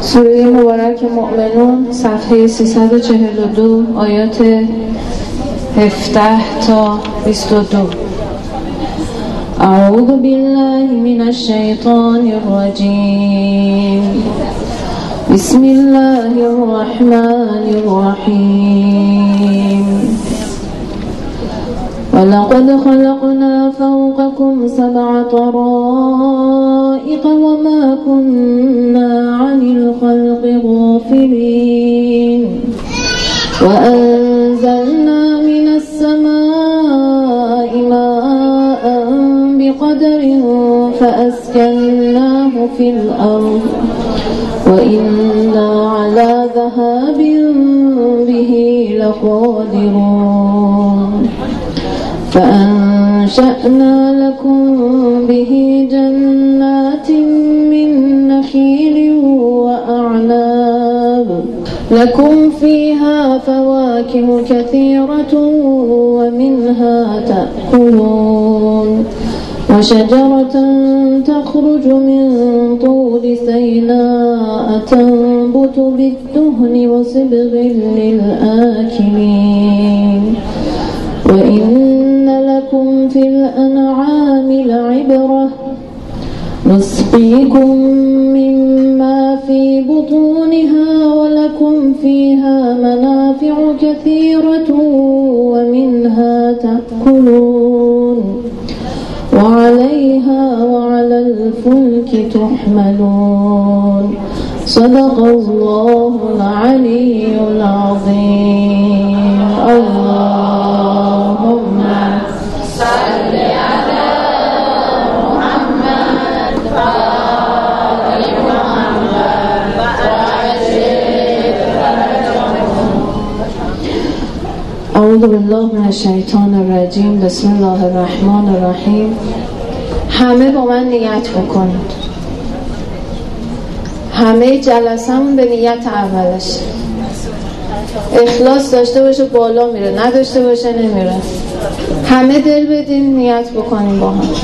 سوره مبارک مؤمنون صفحه 342 آیات 17 تا 22. اعوذ بالله من الشیطان الرجیم بسم الله الرحمن الرحیم ولقد خلقنا فوقكم 7 طرائق وما كنا عن الخلق غافلين وأنزلنا من السماء ماء بقدر فأسكناه في الأرض وإنا على ذهاب به لقادرون فأنشأنا لكم به جنات من نخيل وأعناب لكم فيها فواكه كثيرة ومنها تأكلون وشجرة تخرج من طور سيناء تنبت بالدهن وصبغ للآكلين وإن لكم في الأنعام لعبرة نسقيكم مما في بطونها ولكم فيها منافع كثيرة ومنها تأكلون وعليها وعلى الفلك تحملون صدق الله العلي العظيم. اللهم صل على محمد وآل محمد وعجل فرجهم. اعوذ بالله من الشیطان الرجیم. بسم الله الرحمن الرحیم. همه با من نیت بکنید. همه جلسمون به نیت اولش اخلاص داشته باشه بالا میره، نداشته باشه نمیره. همه دل بدین نیت بکنیم با هم.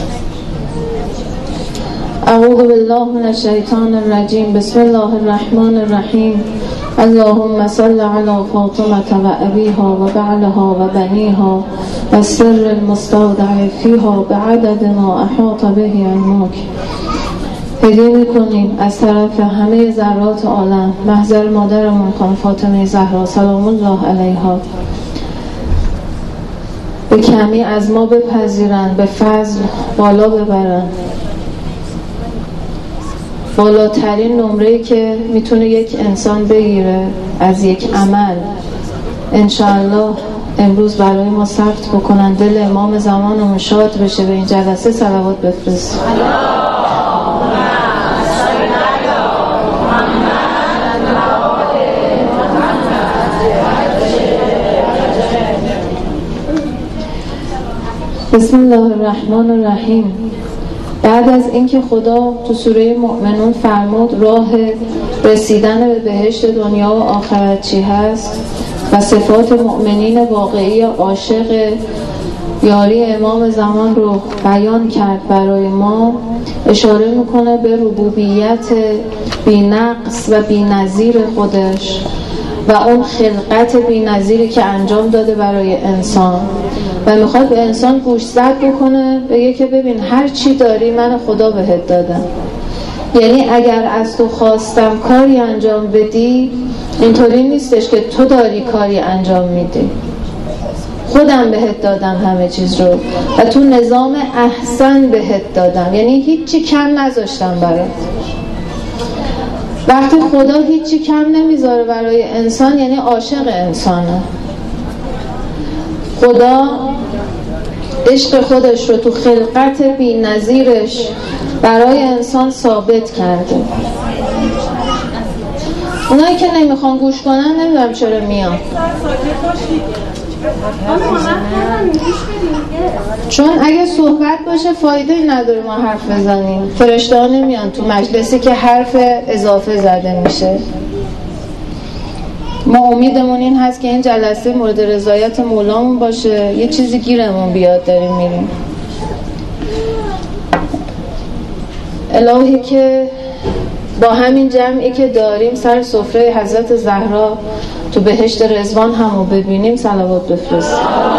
اعوذ بالله من الشیطان الرجیم. بسم الله الرحمن الرحیم. اللهم صل علی فاطمة و ابیها و بعلها و بنیها و سر المستودع فیها بعدد ما احاط به علمک. هدیه میکنیم از طرف همه ذرات عالم محضر مادرمون خانم فاطمه زهرا سلام الله علیها، به کمی از ما بپذیرن، به فضل بالا ببرن. بالاترین نمره‌ای که میتونه یک انسان بگیره از یک عمل انشاءالله امروز برای ما ثبت بکنن. دل امام زمانمون شاد بشه. به این جلسه صلوات بفرست. بسم الله الرحمن الرحیم. بعد از اینکه خدا تو سوره مؤمنون فرمود راه رسیدن به بهشت دنیا و آخرت چی هست و صفات مؤمنین واقعی عاشق یاری امام زمان رو بیان کرد برای ما، اشاره میکنه به ربوبیت بی‌نقص و بی‌نظیر خودش و اون خلقت بی‌نظیری که انجام داده برای انسان و میخواد به انسان گوشزد بکنه، بگه که ببین هر چی داری من خدا بهت دادم. یعنی اگر از تو خواستم کاری انجام بدی اینطوری نیستش که تو داری کاری انجام میدی، خودم بهت دادم همه چیز رو و تو نظام احسن بهت دادم، یعنی هیچی کم نذاشتم برات. وقتی خدا هیچی کم نمیذاره برای انسان یعنی عاشق انسانه. خدا عشق خودش رو تو خلقت بی‌نظیرش برای انسان ثابت کرده. اونایی که نمیخوان گوش کنن نمیدونم چرا میان، چون اگه صحبت باشه فایده نداره ما حرف بزنیم. فرشته ها نمیان تو مجلسی که حرف اضافه زده میشه. ما امیدمون این هست که این جلسه مورد رضایت مولامون باشه، یه چیزی گیرمون بیاد داریم میریم. الهی که با همین جمعی که داریم سر سفره حضرت زهرا تو بهشت رضوان همو ببینیم صلوات بفرستیم.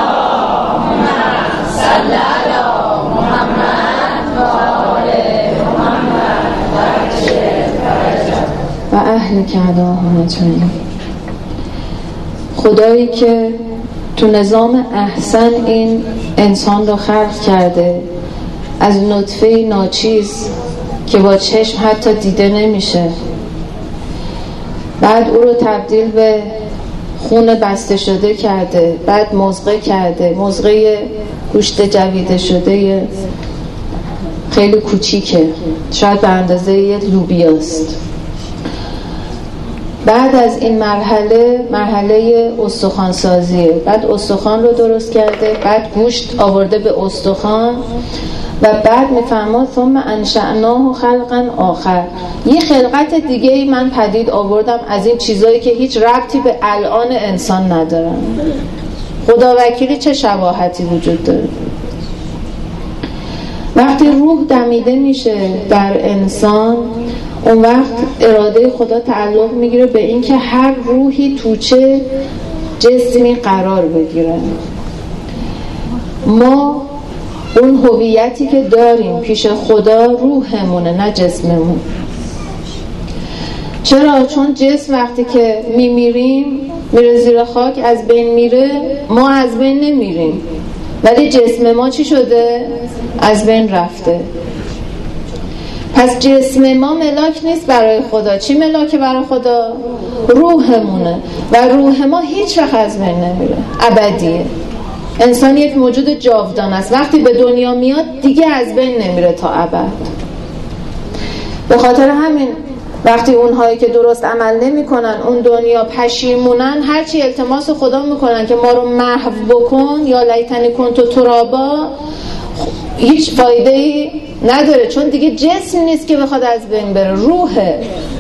و اهل کعبه اجمعین. خدایی که تو نظام احسن این انسان رو خلق کرده، از نطفه ناچیز که با چشم حتی دیده نمیشه، بعد او رو تبدیل به خون بسته شده کرده، بعد مضغه کرده، مضغه گوشت جویده شده خیلی کوچیکه، شاید به اندازه یه لوبیاست. بعد از این مرحله استخوان سازیه، بعد استخوان رو درست کرده، بعد گوشت آورده به استخوان و بعد میفرماد ثم انشأناه خلقا آخر، یه خلقت دیگه ای من پدید آوردم از این چیزایی که هیچ ربطی به الان انسان ندارن. خدا وکیلی چه شباهتی وجود داره. وقتی روح دمیده میشه در انسان، اون وقت اراده خدا تعلق میگیره به این که هر روحی تو چه جسمی قرار بگیره. ما اون هویتی که داریم پیش خدا روحمونه، نه جسممون. چرا؟ چون جسم وقتی که میمیریم میره زیر خاک، از بین میره، ما از بین نمیریم، ولی جسم ما چی شده؟ از بین رفته. پس جسم ما ملاک نیست برای خدا. چی ملاکه برای خدا؟ روحمونه، و روح ما هیچ وقت از بین نمیره، ابدیه. انسان یک موجود جاودان است، وقتی به دنیا میاد دیگه از بین نمیره تا ابد. به خاطر همین وقتی اونهایی که درست عمل نمی کنن اون دنیا پشیمونن، هرچی التماس خدا میکنن که ما رو محو بکن، یا لیتنی کنت ترابا، هیچ فایده ای نداره، چون دیگه جسم نیست که بخواد از بین بره، روحه.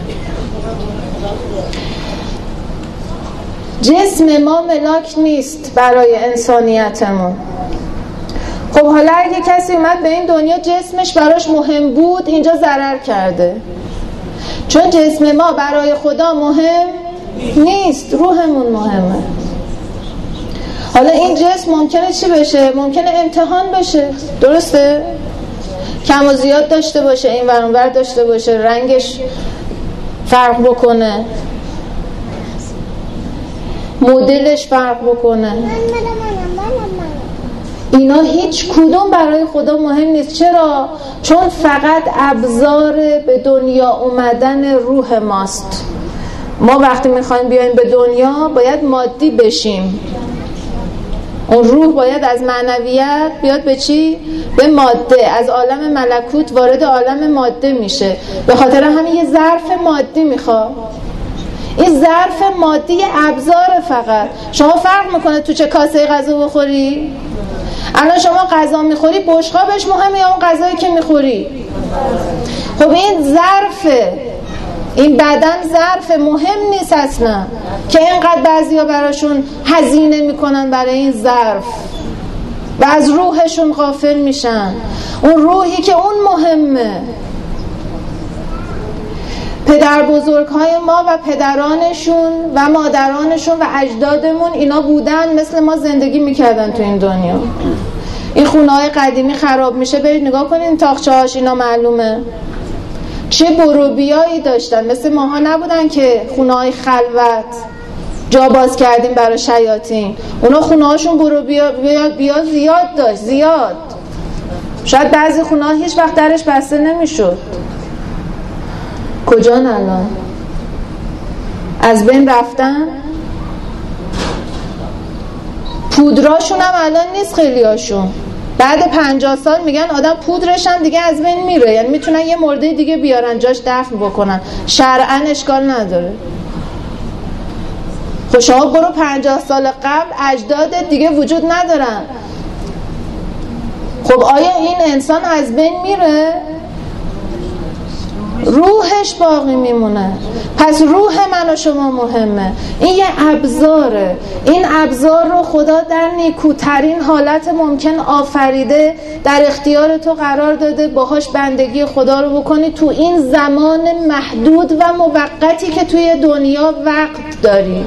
جسم ما ملاک نیست برای انسانیتمون. خب حالا اگه کسی اومد به این دنیا جسمش براش مهم بود، اینجا ضرر کرده، چون جسم ما برای خدا مهم نیست، روحمون مهمه. حالا این جسم ممکنه چی بشه؟ ممکنه امتحان بشه، درسته؟ کم و زیاد داشته باشه، این ور اون ور داشته باشه، رنگش فرق بکنه، مدلش فرق بکنه. اینا هیچ کدوم برای خدا مهم نیست. چرا؟ چون فقط ابزار به دنیا اومدن روح ماست. ما وقتی میخوایم بیایم به دنیا باید مادی بشیم، اون روح باید از معنویت بیاد به چی؟ به ماده، از عالم ملکوت وارد عالم ماده میشه. به خاطر همین یه ظرف مادی میخواد. این ظرف مادی ابزار فقط. شما فرق میکنه تو چه کاسه غذا بخوری؟ الان شما غذا میخوری، بشقابش مهمه یا اون غذایی که میخوری؟ خب این ظرفه، این بدن ظرف مهم نیست اصلا، که اینقدر بعضیا براشون هزینه میکنن برای این ظرف و از روحشون غافل میشن. اون روحی که اون مهمه. پدر بزرگهای ما و پدرانشون و مادرانشون و اجدادمون اینا بودن، مثل ما زندگی میکردن تو این دنیا. این خونه‌های قدیمی خراب میشه، برید نگاه کنین تاقچه‌هاش، اینا معلومه چه بروبیایی داشتن. مثل ماها نبودن که خونه‌های خلوت جا باز کردیم برای شیاطین. اونا خونه‌هاشون بروبیا زیاد داشت، زیاد. شاید بعضی خونه‌ها هیچ وقت درش بسته نمیشد. کجان الان؟ از بین رفتن. پودراشون هم الان نیست خیلیاشون. بعد 50 سال میگن آدم پودرش هم دیگه از بین میره، یعنی میتونن یه مرده دیگه بیارن جاش دفن بکنن، شرعاً اشکال نداره. خب شما برو 50 سال قبل اجدادت دیگه وجود ندارن. خب آیا این انسان از بین میره؟ روحش باقی میمونه. پس روح من و شما مهمه. این یه ابزاره. این ابزار رو خدا در نیکوترین حالت ممکن آفریده، در اختیار تو قرار داده، باهاش بندگی خدا رو بکنی تو این زمان محدود و موقتی که توی دنیا وقت داری.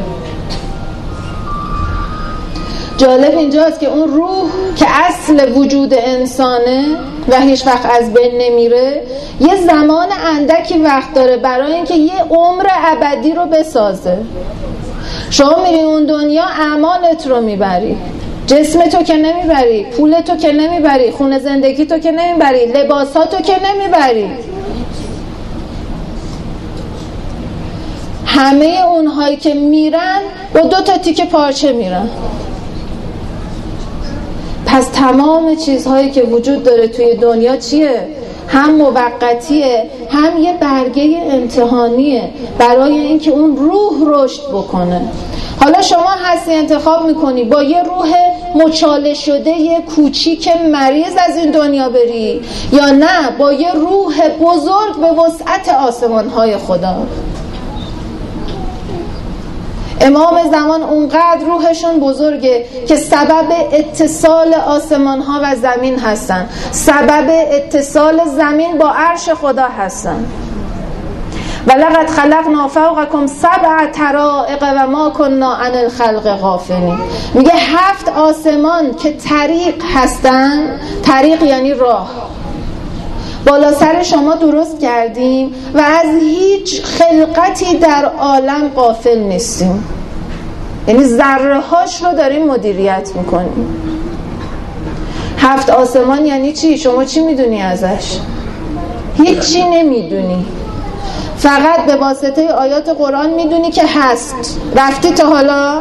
جالب اینجاست که اون روح که اصل وجود انسانه و هیچ وقت از بین نمیره، یه زمان اندکی وقت داره برای اینکه یه عمر ابدی رو بسازه. شما میری اون دنیا اعمالت رو میبری، جسم تو که نمیبری، پول تو که نمیبری، خونه زندگی تو که نمیبری، لباسا تو که نمیبری. همه اونهایی که میرن با 2 تا تیکه پارچه میرن. پس تمام چیزهایی که وجود داره توی دنیا چیه؟ هم موقتیه، هم یه برگه امتحانیه برای اینکه اون روح رشد بکنه. حالا شما هستی انتخاب میکنی با یه روح مچاله شده، یه کوچیک مریض از این دنیا بری، یا نه با یه روح بزرگ به وسعت آسمانهای خدا. امام زمان اونقدر روحشون بزرگه که سبب اتصال آسمان ها و زمین هستن، سبب اتصال زمین با عرش خدا هستن. ولقد خلقنا فوقکم 7 طرائق و ما کنا عن الخلق غافلین. میگه 7 آسمان که طریق هستن، طریق یعنی راه، بالا سر شما درست کردیم و از هیچ خلقتی در عالم غافل نیستیم. یعنی ذره هاش رو داریم مدیریت میکنیم. 7 آسمان یعنی چی؟ شما چی میدونی ازش؟ هیچی نمیدونی، فقط به واسطه آیات قرآن میدونی که هست. رفتی تا حالا؟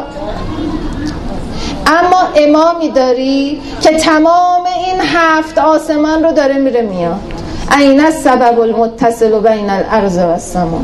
اما امامی داری که تمام این 7 آسمان رو داره میره میاد. این السبب المتصل بین الارض و السماء.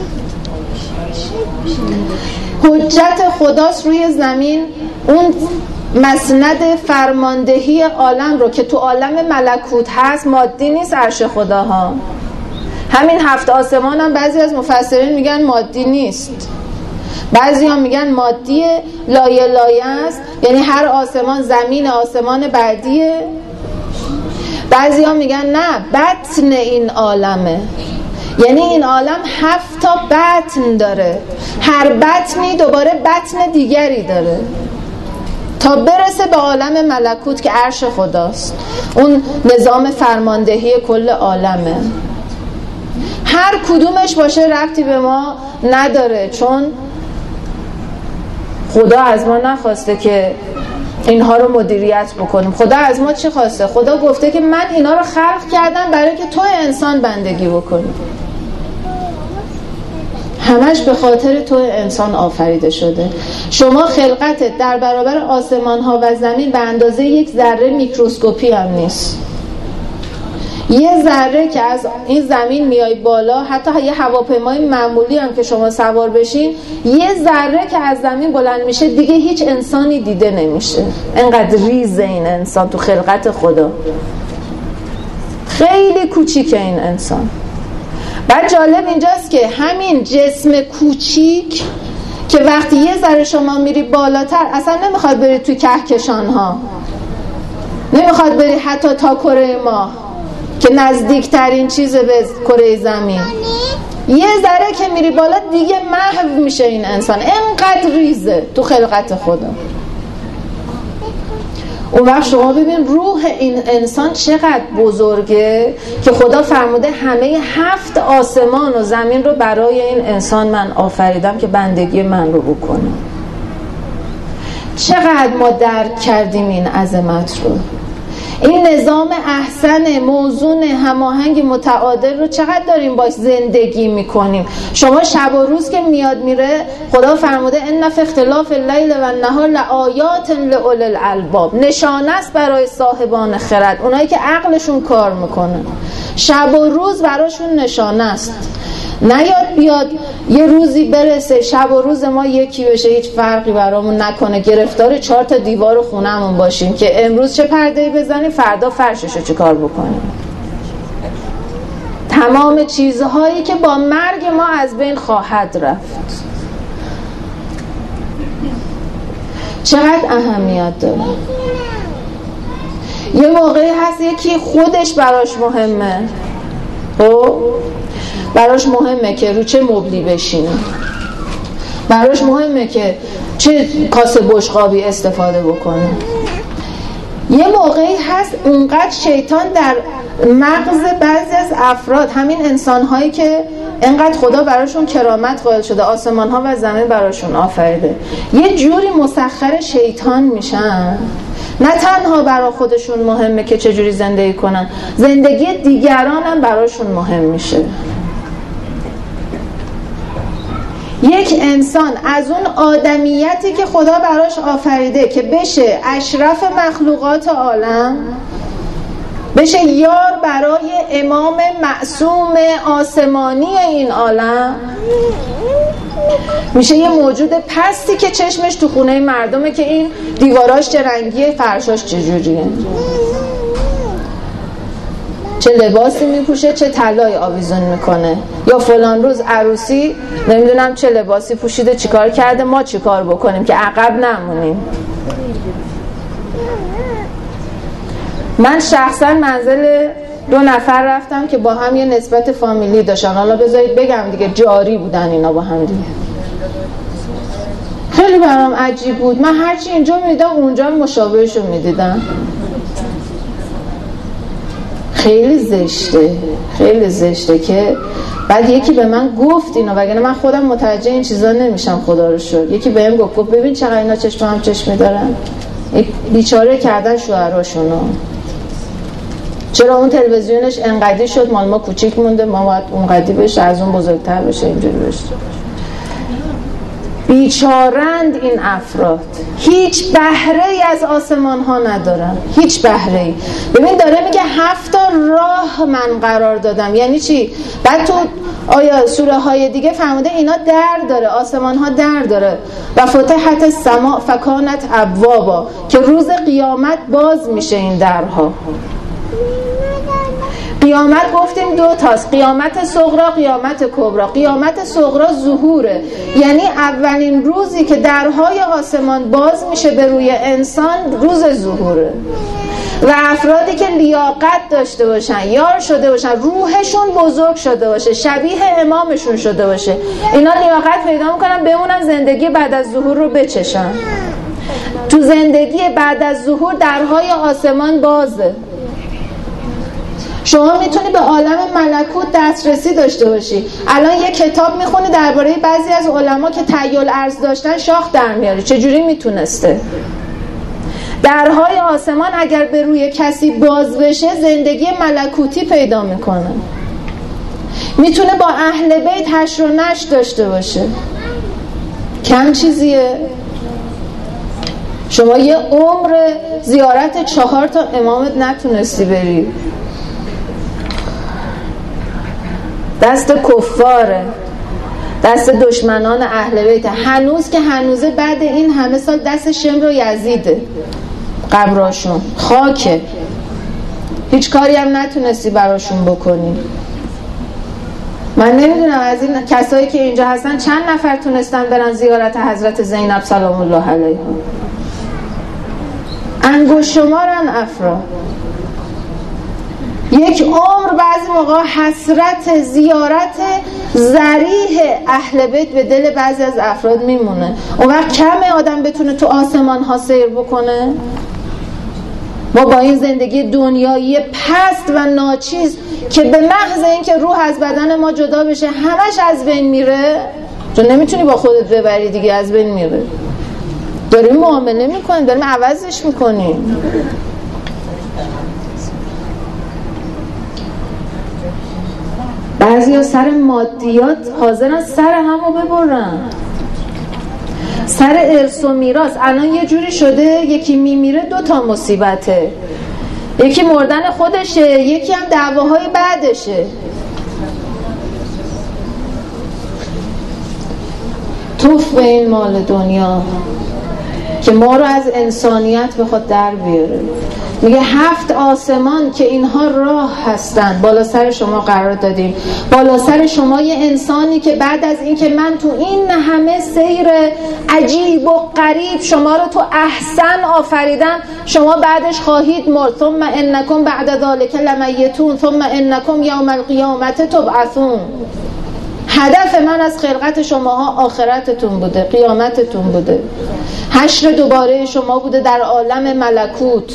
حجت خداست روی زمین، اون مسند فرماندهی عالم رو که تو عالم ملکوت هست، مادی نیست عرش خداها. همین 7 آسمان هم بعضی از مفسرین میگن مادی نیست، بعضی هم میگن مادی لایه لایه است، یعنی هر آسمان زمین آسمان بعدیه. بعضی ها میگن نه، بطن این عالمه، یعنی این عالم 7 تا بطن داره، هر بطنی دوباره بطن دیگری داره تا برسه به عالم ملکوت که عرش خداست، اون نظام فرماندهی کل عالمه. هر کدومش باشه ربطی به ما نداره، چون خدا از ما نخواسته که اینها رو مدیریت بکنیم. خدا از ما چی خواسته؟ خدا گفته که من اینا رو خلق کردم برای که تو انسان بندگی بکنی. همش به خاطر تو انسان آفریده شده. شما خلقتت در برابر آسمان ها و زمین به اندازه یک ذره میکروسکوپی هم نیست. یه ذره که از این زمین میای بالا، حتی یه هواپیمای معمولی هم که شما سوار بشین، یه ذره که از زمین بلند میشه دیگه هیچ انسانی دیده نمیشه. انقدر ریزه این انسان تو خلقت خدا، خیلی کوچیکه این انسان. بعد جالب اینجاست که همین جسم کوچیک که وقتی یه ذره شما میری بالاتر، اصلا نمیخواد بری توی کهکشان ها، نمیخواد بری حتی تا کره ماه که نزدیکترین چیز به کره زمین، یه ذره که میری بالا دیگه محو میشه این انسان. انقدر ریزه تو خلقت خدا. اون وقت شما ببین روح این انسان چقدر بزرگه که خدا فرموده همه 7 آسمان و زمین رو برای این انسان من آفریدم که بندگی من رو بکنه. چقدر ما درک کردیم این عظمت رو، این نظام احسن موزون هماهنگ متعادل رو چقدر داریم باش زندگی میکنیم. شما شب و روز که میاد میره، خدا فرموده ان فی اختلاف اللیل و النهار لآیات لأولی الالباب، نشانه است برای صاحبان خرد، اونایی که عقلشون کار میکنه. شب و روز براشون نشانه است. نیاد بیاد یه روزی برسه شب و روز ما یکی بشه، هیچ فرقی برامون نکنه، گرفتار 4 تا دیوار خونمون باشیم که امروز چه پرده‌ای بزنیم فردا فرششو چه کار بکنیم. تمام چیزهایی که با مرگ ما از بین خواهد رفت چقدر اهمیت داره. یه موقعی هست یکی خودش براش مهمه، براش مهمه که رو چه مبلی بشینه، براش مهمه که چه کاسه بشقابی استفاده بکنه. یه موقعی هست اونقدر شیطان در مغز بعضی از افراد، همین انسان‌هایی که انقدر خدا براشون کرامت قائل شده، آسمان‌ها و زمین براشون آفریده، یه جوری مسخر شیطان میشن، نه تنها برای خودشون مهمه که چجوری زندگی کنن، زندگی دیگران هم براشون مهم میشه. یک انسان از اون آدمیتی که خدا براش آفریده که بشه اشرف مخلوقات عالم، بشه یار برای امام معصوم آسمانی این عالم، میشه یه موجود پستی که چشمش تو خونه مردمه که این دیواراش چه رنگیه، فرشاش چجوریه، چه لباسی میپوشه، چه طلای آویزون میکنه، یا فلان روز عروسی نمیدونم چه لباسی پوشیده، چیکار کرده، ما چیکار بکنیم که عقب نمونیم. من شخصا منزل 2 نفر رفتم که با هم یه نسبت فامیلی داشتن، حالا بذارید بگم دیگه جاری بودن اینا با هم دیگه. خیلی برام عجیب بود، من هرچی اینجا میدیدم اونجا مشابهشو میدیدم. خیلی زشته که بعد یکی به من گفت اینو، وگرنه من خودم متوجه این چیزا نمیشم، خدا رو شکر. یکی بهم گفت ببین چقدر اینا چشم هم چشمی دارن، بیچاره کردن شوهراشونو. چرا اون تلویزیونش انقدی شد، مال ما کوچیک مونده، ما باید اونقدی بشه، از اون بزرگتر بشه، اینجوری بشه. بیچارند این افراد، هیچ بهره‌ای از آسمان ها ندارن، هیچ بهره‌ای. ببین داره میگه 7 راه من قرار دادم، یعنی چی؟ بعد تو آیا سوره های دیگه فرموده اینا در داره، آسمان ها در داره، و فتحت السماء فکانت ابوابا، که روز قیامت باز میشه این درها. قیامت گفتیم 2 تاست، قیامت صغرا، قیامت کبرا. قیامت صغرا ظهوره، یعنی اولین روزی که درهای آسمان باز میشه به روی انسان، روز ظهوره. و افرادی که لیاقت داشته باشن، یار شده باشن، روحشون بزرگ شده باشه، شبیه امامشون شده باشه، اینا لیاقت پیدا میکنن بمونن زندگی بعد از ظهور رو بچشن. تو زندگی بعد از ظهور درهای آسمان بازه. شما میتونی به عالم ملکوت دسترسی داشته باشی. الان یه کتاب میخونی درباره بعضی از علما که تحیل ارض داشتن، شاخ در میاری. چجوری میتونسته؟ درهای آسمان اگر به روی کسی باز بشه، زندگی ملکوتی پیدا میکنه. میتونه با اهل بیت حشر و نشر داشته باشه. کم چیزیه. شما یه عمر زیارت 4 تا امامت نتونستی بری. دست کفاره، دست دشمنان اهل بیت. هنوز که هنوزه بعد این همه سال دست شمر و یزیده، قبراشون خاکه، هیچ کاری هم نتونستی براشون بکنی. من نمیدونم از این کسایی که اینجا هستن چند نفر تونستن برن زیارت حضرت زینب سلام الله علیها. انگشت شمارن افراد. یک عمر بعضی موقع حسرت زیارت ذریح اهل بیت به دل بعضی از افراد میمونه. اون وقت کمه آدم بتونه تو آسمان ها سیر بکنه. ما با این زندگی دنیایی پست و ناچیز که به محض اینکه روح از بدن ما جدا بشه همش از بین میره، چون نمیتونی با خودت ببری دیگه، از بین میره. داریم معامله میکنیم، داریم عوضش میکنیم. بعضی ها سر مادیات حاضرن سر همو ببرن، سر ارث و میراث. الان یه جوری شده یکی میمیره 2 تا مصیبته، یکی مردن خودشه، یکی هم دعواهای بعدشه. توف به این مال دنیا. که ما رو از انسانیت بخواد در بیاره. میگه 7 آسمان که اینها راه هستن بالا سر شما قرار دادیم، بالا سر شما یه انسانی که بعد از این که من تو این همه سیر عجیب و غریب شما رو تو احسن آفریدم، شما بعدش خواهید مرد. ثم انکم بعد ذلک لمیتون ثم انکم یوم القیامت تبعثون. هدف من از خلقت شماها آخرتتون بوده، قیامتتون بوده، حشر دوباره شما بوده در عالم ملکوت.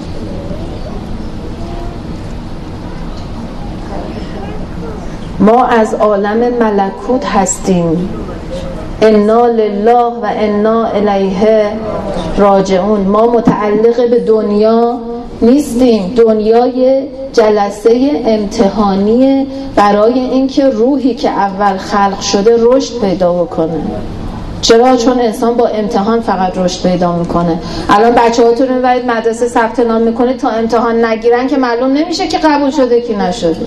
ما از عالم ملکوت هستیم. انا لله و انا الیه راجعون. ما متعلق به دنیا نیستیم. دنیای جلسه امتحانی برای اینکه روحی که اول خلق شده رشد پیدا بکنه. چرا؟ چون انسان با امتحان فقط رشد پیدا میکنه. الان بچه‌هاتون رو باید مدرسه ثبت نام میکنه تا امتحان نگیرن که معلوم نمیشه که قبول شده کی نشده.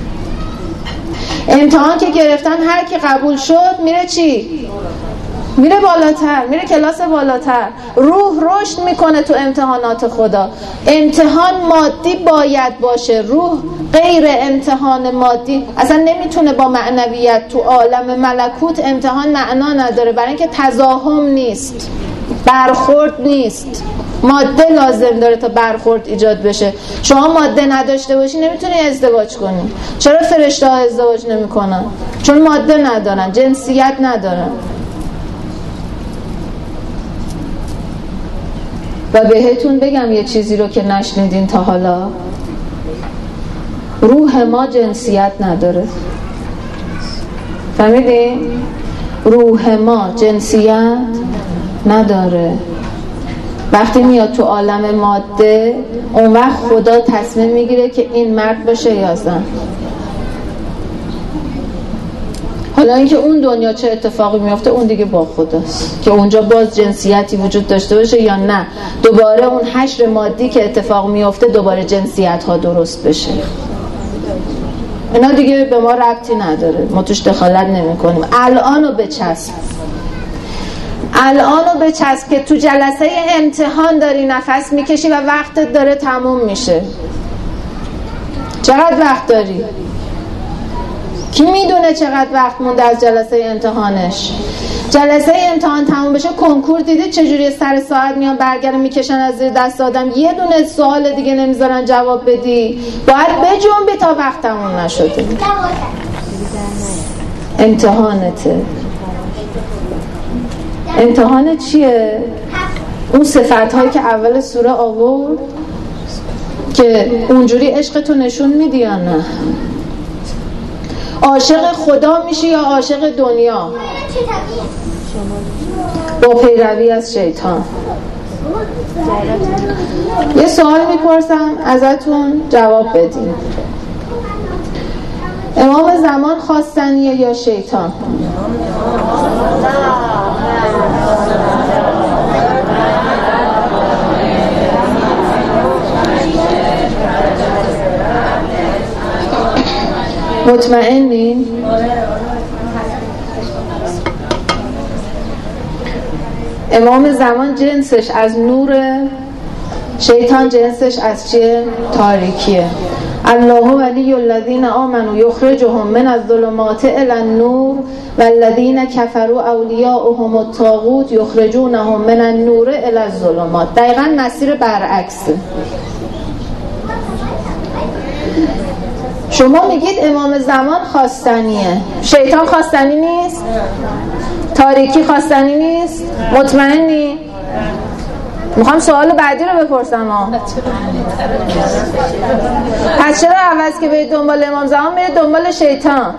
امتحان که گرفتن هر کی قبول شد میره چی؟ میره بالاتر، میره کلاس بالاتر. روح رشد میکنه تو امتحانات خدا. امتحان مادی باید باشه. روح غیر امتحان مادی اصلا نمیتونه با معنویت تو عالم ملکوت. امتحان معنا نداره برای اینکه تزاحم نیست، برخورد نیست. ماده لازم داره تا برخورد ایجاد بشه. شما ماده نداشته باشی نمیتونی ازدواج کنی. چرا فرشته ها ازدواج نمیکنن؟ چون ماده ندارن، جنسیت ندارن. و بهتون بگم یه چیزی رو که نشنیدین تا حالا، روح ما جنسیت نداره. فهمیدین؟ روح ما جنسیت نداره. وقتی میاد تو عالم ماده اون وقت خدا تصمیم میگیره که این مرد باشه یا زن. حالا اینکه اون دنیا چه اتفاقی میفته اون دیگه با خداست که اونجا باز جنسیتی وجود داشته باشه یا نه. دوباره اون حشر مادی که اتفاق میفته دوباره جنسیت ها درست بشه. اینا دیگه به ما ربطی نداره، ما توش دخالت نمی کنیم. الانو بچسب که تو جلسه امتحان داری نفس میکشی و وقتت داره تموم میشه. چقدر وقت داری؟ کی میدونه چقدر وقت مونده از جلسه امتحانش؟ جلسه امتحان تموم بشه کنکور دیدید چجوری سر ساعت میان برگردن میکشن از زیر دست آدم، یه دونه سوال دیگه نمیذارن جواب بدی، باید بجنبی تا وقت تموم نشده. امتحانته. امتحان چیه؟ اون صفت هایی که اول سوره آورد که اونجوری عشقتو نشون میدی یا نه؟ عاشق خدا میشی یا عاشق دنیا؟ با پیروی از شیطان. یه سوال میپرسم ازتون جواب بدین. امام زمان خواستنیه یا شیطان؟ مطمئنین؟ امام زمان جنسش از نور، شیطان جنسش از چیه؟ تاریکیه. الله ولی الذین آمنوا یخرجهم من الظلمات الی النور والذین کفروا اولیاؤهم الطاغوت یخرجونهم من النور الی الظلمات. دقیقاً مسیر برعکسه. شما میگید امام زمان خواستنیه، شیطان خواستنی نیست؟ تاریکی خواستنی نیست؟ مطمئنی؟ میخوام سوال بعدی رو بپرسم ها. پس چرا عوض که برید دنبال امام زمان میرید دنبال شیطان؟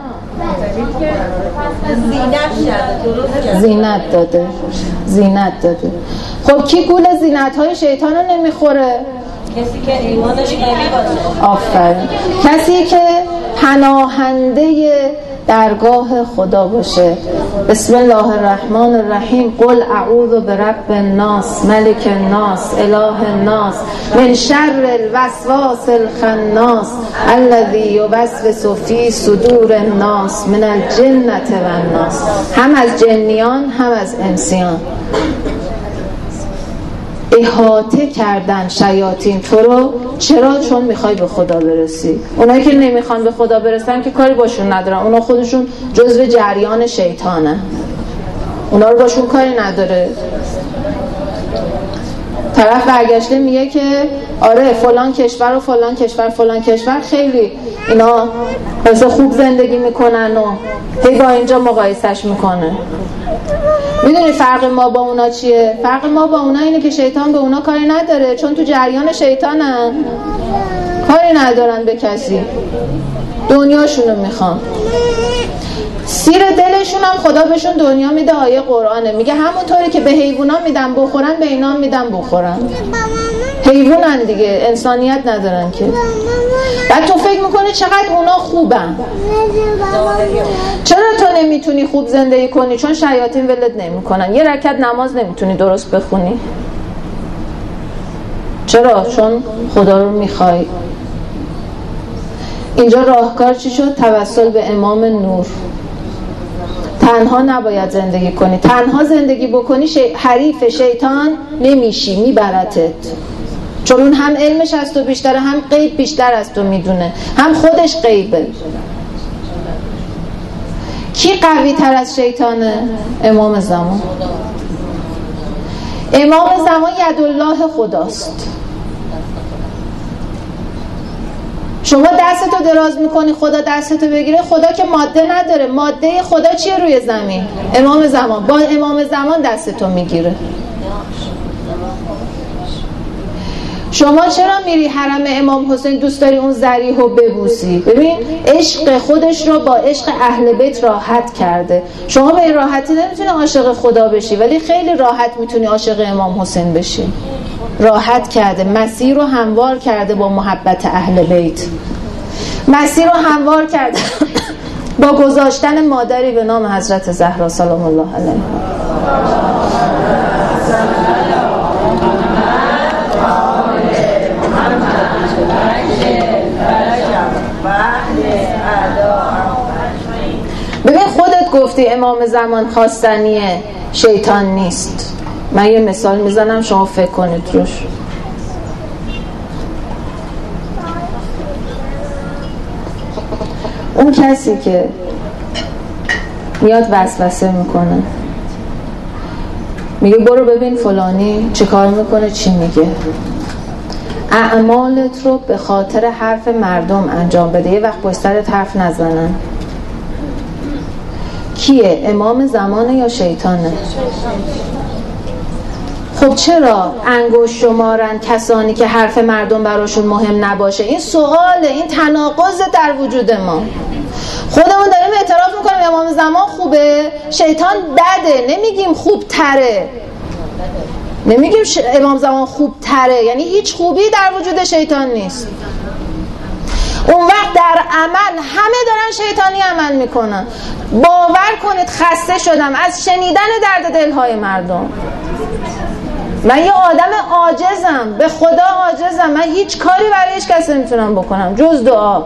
زینت داده. خب کی گول زینت های شیطان رو نمیخوره؟ کسی که ایمانش قوی باشه. آفرین. کسی که پناهنده درگاه خدا باشه. بسم الله الرحمن الرحیم. قل اعوذ برب الناس ملک الناس اله الناس من شر الوسواس الخناس الذی یوسوس فی صدور الناس من الجنة والناس. هم از جنیان هم از انسیان. احاطه کردن شیاطین تو رو. چرا؟ چون میخوای به خدا برسی. اونایی که نمیخوان به خدا برسن که کاری باشون ندارن، اونا خودشون جزو جریان شیطانه، اونا رو باشون کاری نداره. طرف برگشته میگه که آره فلان کشور و فلان کشور فلان کشور خیلی اینا مثلا خوب زندگی میکنن و هی با اینجا مقایسش میکنه. میدونی فرق ما با اونا چیه؟ فرق ما با اونا اینه که شیطان به اونا کاری نداره، چون تو جریان شیطانن، کاری ندارن به کسی، دنیاشونو میخوان. سیر دلشون هم خدا بهشون دنیا میده. آیه قرآنه میگه همونطوری که به حیوونا میدن بخورن به اینا میدن بخورن. حیوانن دیگه، انسانیت ندارن که. بعد تو فکر میکنی چقدر اونا خوبن. چرا تو نمیتونی خوب زندگی کنی؟ چون شیاطین ولت نمیکنن. یه رکعت نماز نمیتونی درست بخونی. چرا؟ چون خدا رو میخوای. اینجا راهکار چی شد؟ توسل به امام نور. تنها نباید زندگی کنی. تنها زندگی بکنی حریف شیطان نمیشی، میبرتت. چون اون هم علمش از تو بیشتره، هم غیب بیشتر از تو میدونه، هم خودش غیبه. کی قوی تر از شیطانه؟ امام زمان. امام زمان یدالله خداست. شما دستتو دراز میکنی خدا دستتو بگیره. خدا که ماده نداره. ماده خدا چیه روی زمین؟ امام زمان. با امام زمان دستتو میگیره. شما چرا میری حرم امام حسین دوست داری اون ذریحو ببوسی؟ ببین عشق خودش رو با عشق اهل بیت راحت کرده. شما به این راحتی نمیتونی عاشق خدا بشی، ولی خیلی راحت میتونی عاشق امام حسین بشی. راحت کرده، مسیر رو هموار کرده با محبت اهل بیت. مسیر رو هموار کرده با گذاشتن مادری به نام حضرت زهرا سلام الله علیها. ببین خودت گفتی امام زمان خواستنی شیطان نیست. من یه مثال میزنم شما فکر کنید روش. اون کسی که میاد وسوسه میکنه، میگه برو ببین فلانی چه کار میکنه، چی میگه، اعمالت رو به خاطر حرف مردم انجام بده، یه وقت پشت سرت حرف نزنن. کیه؟ امام زمانه یا شیطانه؟ خب چرا انگشت شمارن کسانی که حرف مردم براشون مهم نباشه؟ این سواله، این تناقض در وجود ما. خودمون داریم اعتراف میکنیم امام زمان خوبه، شیطان بده. نمیگیم خوب تره، نمیگیم امام زمان خوب تره، یعنی هیچ خوبی در وجود شیطان نیست. اون وقت در عمل همه دارن شیطانی عمل میکنن. باور کنید خسته شدم از شنیدن درد دلهای مردم. من یه آدم عاجزم، به خدا عاجزم. من هیچ کاری برای هیچ کسی نمیتونم بکنم جز دعا.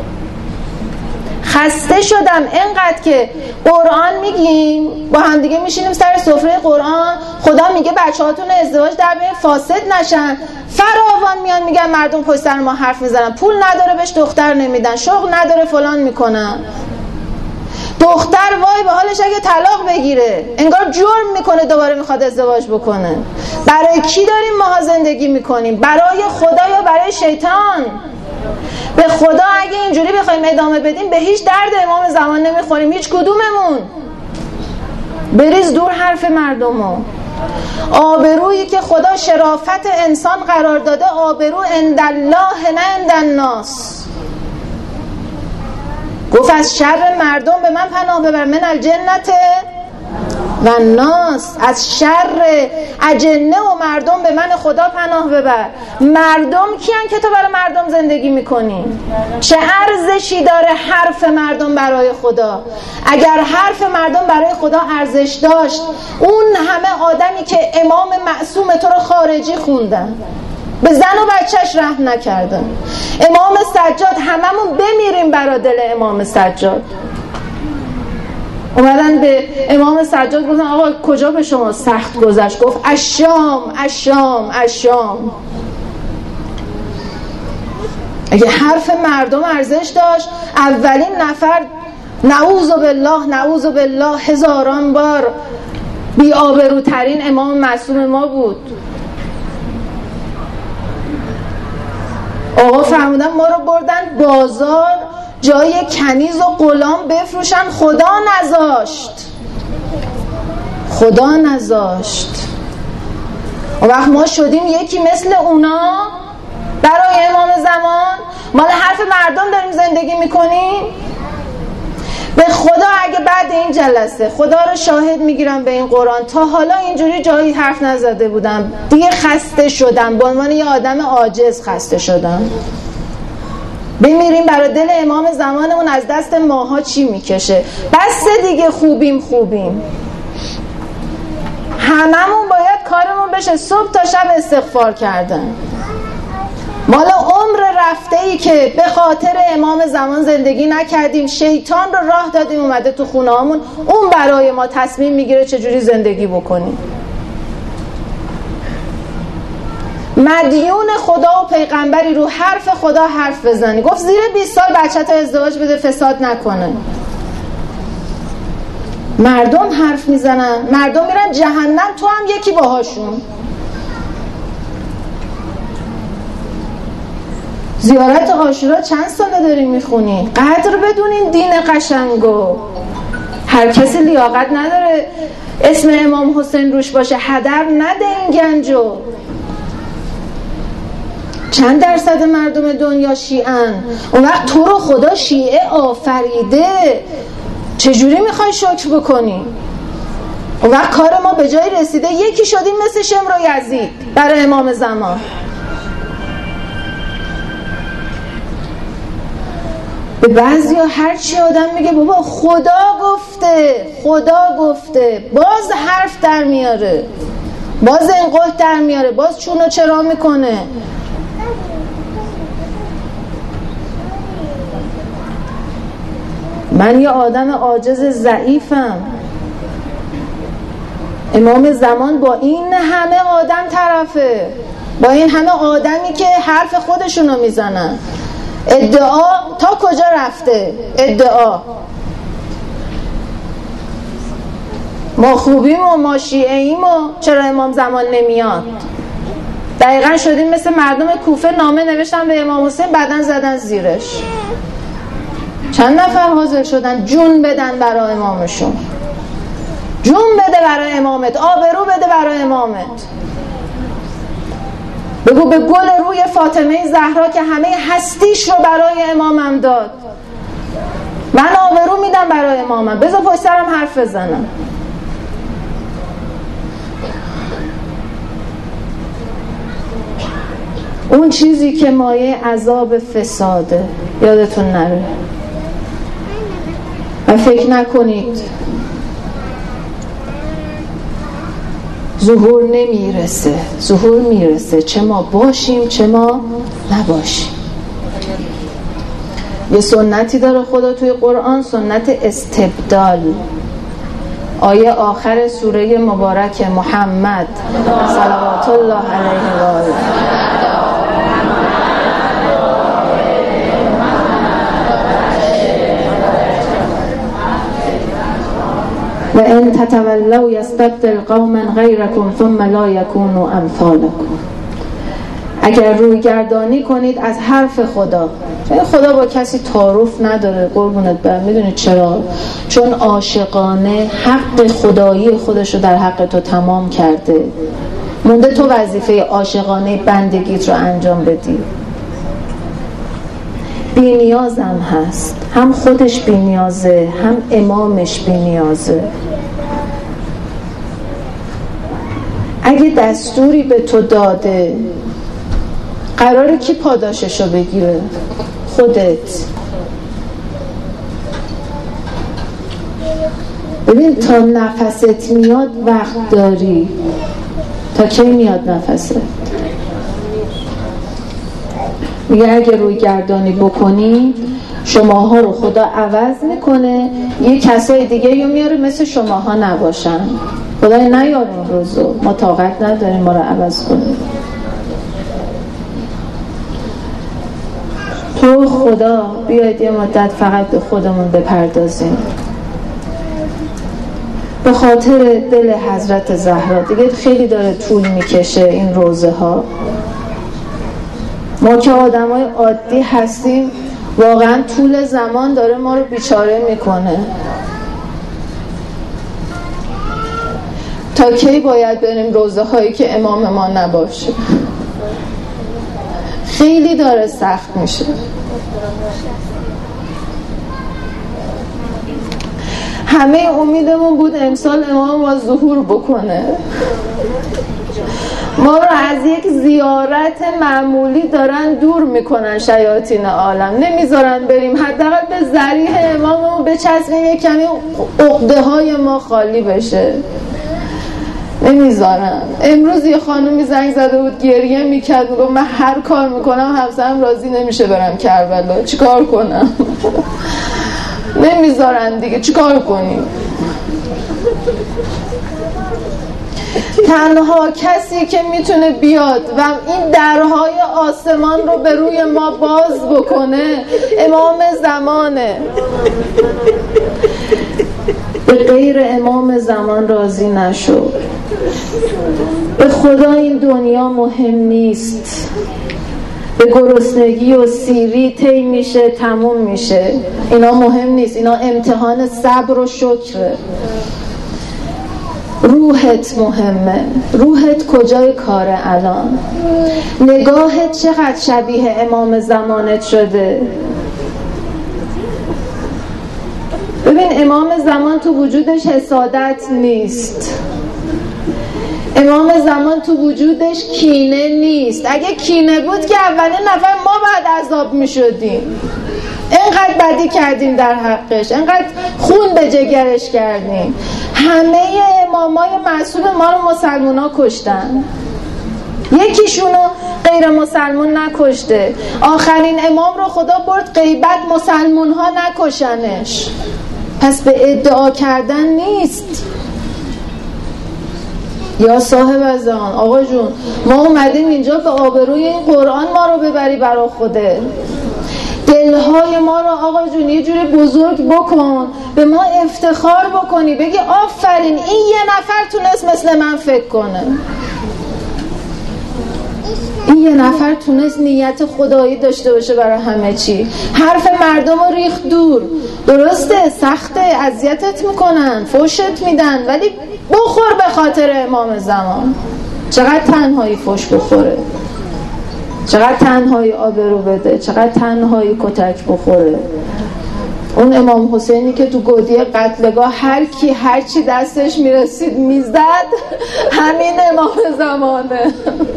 خسته شدم اینقدر که قرآن میگیم، با هم دیگه میشینیم سر سفره قرآن، خدا میگه بچه‌هاتون ازدواج در بین فاسد نشن، فراوان میان میگن مردم پشت سر ما حرف میزنن، پول نداره بهش دختر نمیدن، شغل نداره فلان میکنن. دختر وای به حالش اگه طلاق بگیره، انگار جرم میکنه دوباره میخواد ازدواج بکنه. برای کی داریم ماها زندگی میکنیم؟ برای خدا یا برای شیطان؟ به خدا اگه اینجوری بخوایم ادامه بدیم به هیچ درد امام زمان نمیخوریم، هیچ کدوممون. بریز دور حرف مردمو. آبرویی که خدا شرافت انسان قرار داده، آبرو عندالله نه عند الناس. گفت از شر مردم به من پناه ببر، من الجنت و الناس. از شر اجنه و مردم به من خدا پناه ببر. مردم کیان که تو برای مردم زندگی میکنی؟ چه ارزشی داره حرف مردم برای خدا؟ اگر حرف مردم برای خدا ارزش داشت، اون همه آدمی که امام معصوم تو رو خارجی خوندن، به زن و بچهش رحم نکردن. امام سجاد، هممون بمیریم برای دل امام سجاد. اومدن به امام سجاد گفتن آقا کجا به شما سخت گذشت؟ گفت الشام الشام الشام. اگه حرف مردم ارزش داشت، اولین نفر نعوذ بالله نعوذ بالله هزاران بار بی آبروترین امام معصوم ما بود. آقا فرمودن ما رو بردن بازار جای کنیز و غلام بفروشن، خدا نذاشت، خدا نذاشت. و وقت ما شدیم یکی مثل اونا برای امام زمان؟ مال حرف مردم داریم زندگی میکنیم؟ به خدا اگه بعد این جلسه خدا رو شاهد میگیرم به این قرآن، تا حالا اینجوری جایی حرف نزده بودم. دیگه خسته شدم، به عنوان یه آدم عاجز خسته شدم. بمیریم برای دل امام زمانمون از دست ماها چی میکشه؟ بس دیگه، خوبیم هممون باید کارمون بشه صبح تا شب استغفار کردن. مال عمر رفته ای که به خاطر امام زمان زندگی نکردیم، شیطان رو راه دادیم اومده تو خونه هامون، اون برای ما تصمیم میگیره چجوری زندگی بکنیم. مدیون خدا و پیغمبری رو حرف خدا حرف بزنی. گفت زیر 20 سال بچه‌ت ازدواج بده فساد نکنه. مردم حرف میزنن، مردم میرن جهنم، تو هم یکی باهاشون. زیارت عاشورا چند ساله داریم میخونیم؟ قدر بدونین دین قشنگو. هر کسی لیاقت نداره اسم امام حسین روش باشه، هدر نده این گنجو. چند درصد مردم دنیا شیعن؟ اون وقت تو رو خدا شیعه آفریده، چجوری میخوای شکر بکنی؟ اون وقت کار ما به جای رسیده یکی شدیم مثل شمر و یزید برای امام زمان. به بعضی ها هرچی آدم میگه بابا خدا گفته خدا گفته، باز حرف در میاره، باز انقلت در میاره، باز چون و چرا میکنه. من یه آدم عاجز ضعیفم، امام زمان با این همه آدم طرفه، با این همه آدمی که حرف خودشونو میزنن. ادعا تا کجا رفته؟ ادعا ما خوبیم و ما شیعه‌ایم و چرا امام زمان نمیاد؟ دقیقا شدیم مثل مردم کوفه، نامه نوشتن به امام حسین بعدن زدن زیرش. چند نفر حاضر شدن جون بدن برای امامشون؟ جون بده برای امامت، آبرو بده برای امامت. بگو به گل روی فاطمه زهرا که همه هستیش رو برای امامم داد، من آبرو میدم برای امامم، بذار پشت سرم حرف بزنم. اون چیزی که مایه عذاب فساده یادتون نره و فکر نکنید ظهور نمیرسه. ظهور میرسه، چه ما باشیم چه ما نباشیم. یه سنتی داره خدا توی قرآن، سنت استبدال. آیه آخر سوره مبارک محمد صلوات الله علیه و آله، و ان تتولوا یستبدل قوما غیرکم ثم لا یکونوا امثالکم. اگر روی گردانی کنید از حرف خدا، خدا با کسی تعارف نداره قربونت برم. میدونید چرا؟ چون عاشقانه حق خدایی خودشو در حق تو تمام کرده، مونده تو وظیفه عاشقانه بندگیت رو انجام بدی. بی نیازم هست، هم خودش بی نیازه هم امامش بی نیازه. اگه دستوری به تو داده قراره کی پاداششو بگیره؟ خودت. ببین تا نفست میاد وقت داری. تا کی میاد نفست؟ میگه اگه روی گردانی بکنی شماها رو خدا عوض میکنه، یه کسای دیگه رو میاره مثل شماها نباشن. خدای نیار اون روزو، ما طاقت نداریم ما رو عوض کنیم. تو خدا بیاید یه مدت فقط به خودمون بپردازیم، به خاطر دل حضرت زهرا. دیگه خیلی داره طول میکشه این روزه ها. ما که آدمای عادی هستیم واقعا طول زمان داره ما رو بیچاره میکنه. تا کی باید بریم روزه هایی که امام ما نباشه؟ خیلی داره سخت میشه. همه امیدمون بود امسال امام ما ظهور بکنه، ما رو از یک زیارت معمولی دارن دور میکنن شیاطین عالم، نمیذارن بریم حداقل به ذریح اماممون بچسبیم، یک کمی عقده های ما خالی بشه. نمیذارن. امروز یه خانومی زنگ زده بود گریه میکرد، میگم من هر کار میکنم همسرم راضی نمیشه برم کربلا، چیکار کنم؟ نمیذارن دیگه، چیکار کنیم؟ تنها کسی که میتونه بیاد و این درهای آسمان رو به روی ما باز بکنه امام زمانه. به غیر امام زمان راضی نشو. به خدا این دنیا مهم نیست، به گرسنگی و سیری طی میشه تموم میشه، اینا مهم نیست، اینا امتحان صبر و شکره. روحت مهمه. روحت کجای کاره الان؟ نگاهت چقدر شبیه امام زمانت شده؟ ببین امام زمان تو وجودش حسادت نیست، امام زمان تو وجودش کینه نیست. اگه کینه بود که اولین نفر ما بعد عذاب می شدیم. اینقدر بدی کردیم در حقش، اینقدر خون به جگرش کردیم. همه امامای معصوم ما رو مسلمان ها کشتن، یکیشونو غیر مسلمان نکشته. آخرین امام رو خدا برد غیبت، مسلمان ها نکشنش. پس به ادعا کردن نیست. یا صاحب از آن آقا جون، ما اومدیم اینجا به آبروی این قرآن ما رو ببری برا خوده. دلهای ما رو آقا جون یه جوری بزرگ بکن، به ما افتخار بکنی، بگی آفرین این یه نفر تونست مثل من فکر کنه، این یه نفر تونست نیت خدایی داشته باشه برای همه چی. حرف مردم رو ریخت دور. درسته سخته، اذیتت میکنن، فوشت میدن، ولی بخور به خاطر امام زمان. چقدر تنهایی فوش بخوره، چقدر تنهایی آبرو بده، چقدر تنهایی کتک بخوره. اون امام حسینی که تو گودی قتلگاه هر کی هر چی دستش میرسید میزد، همین امام زمانه.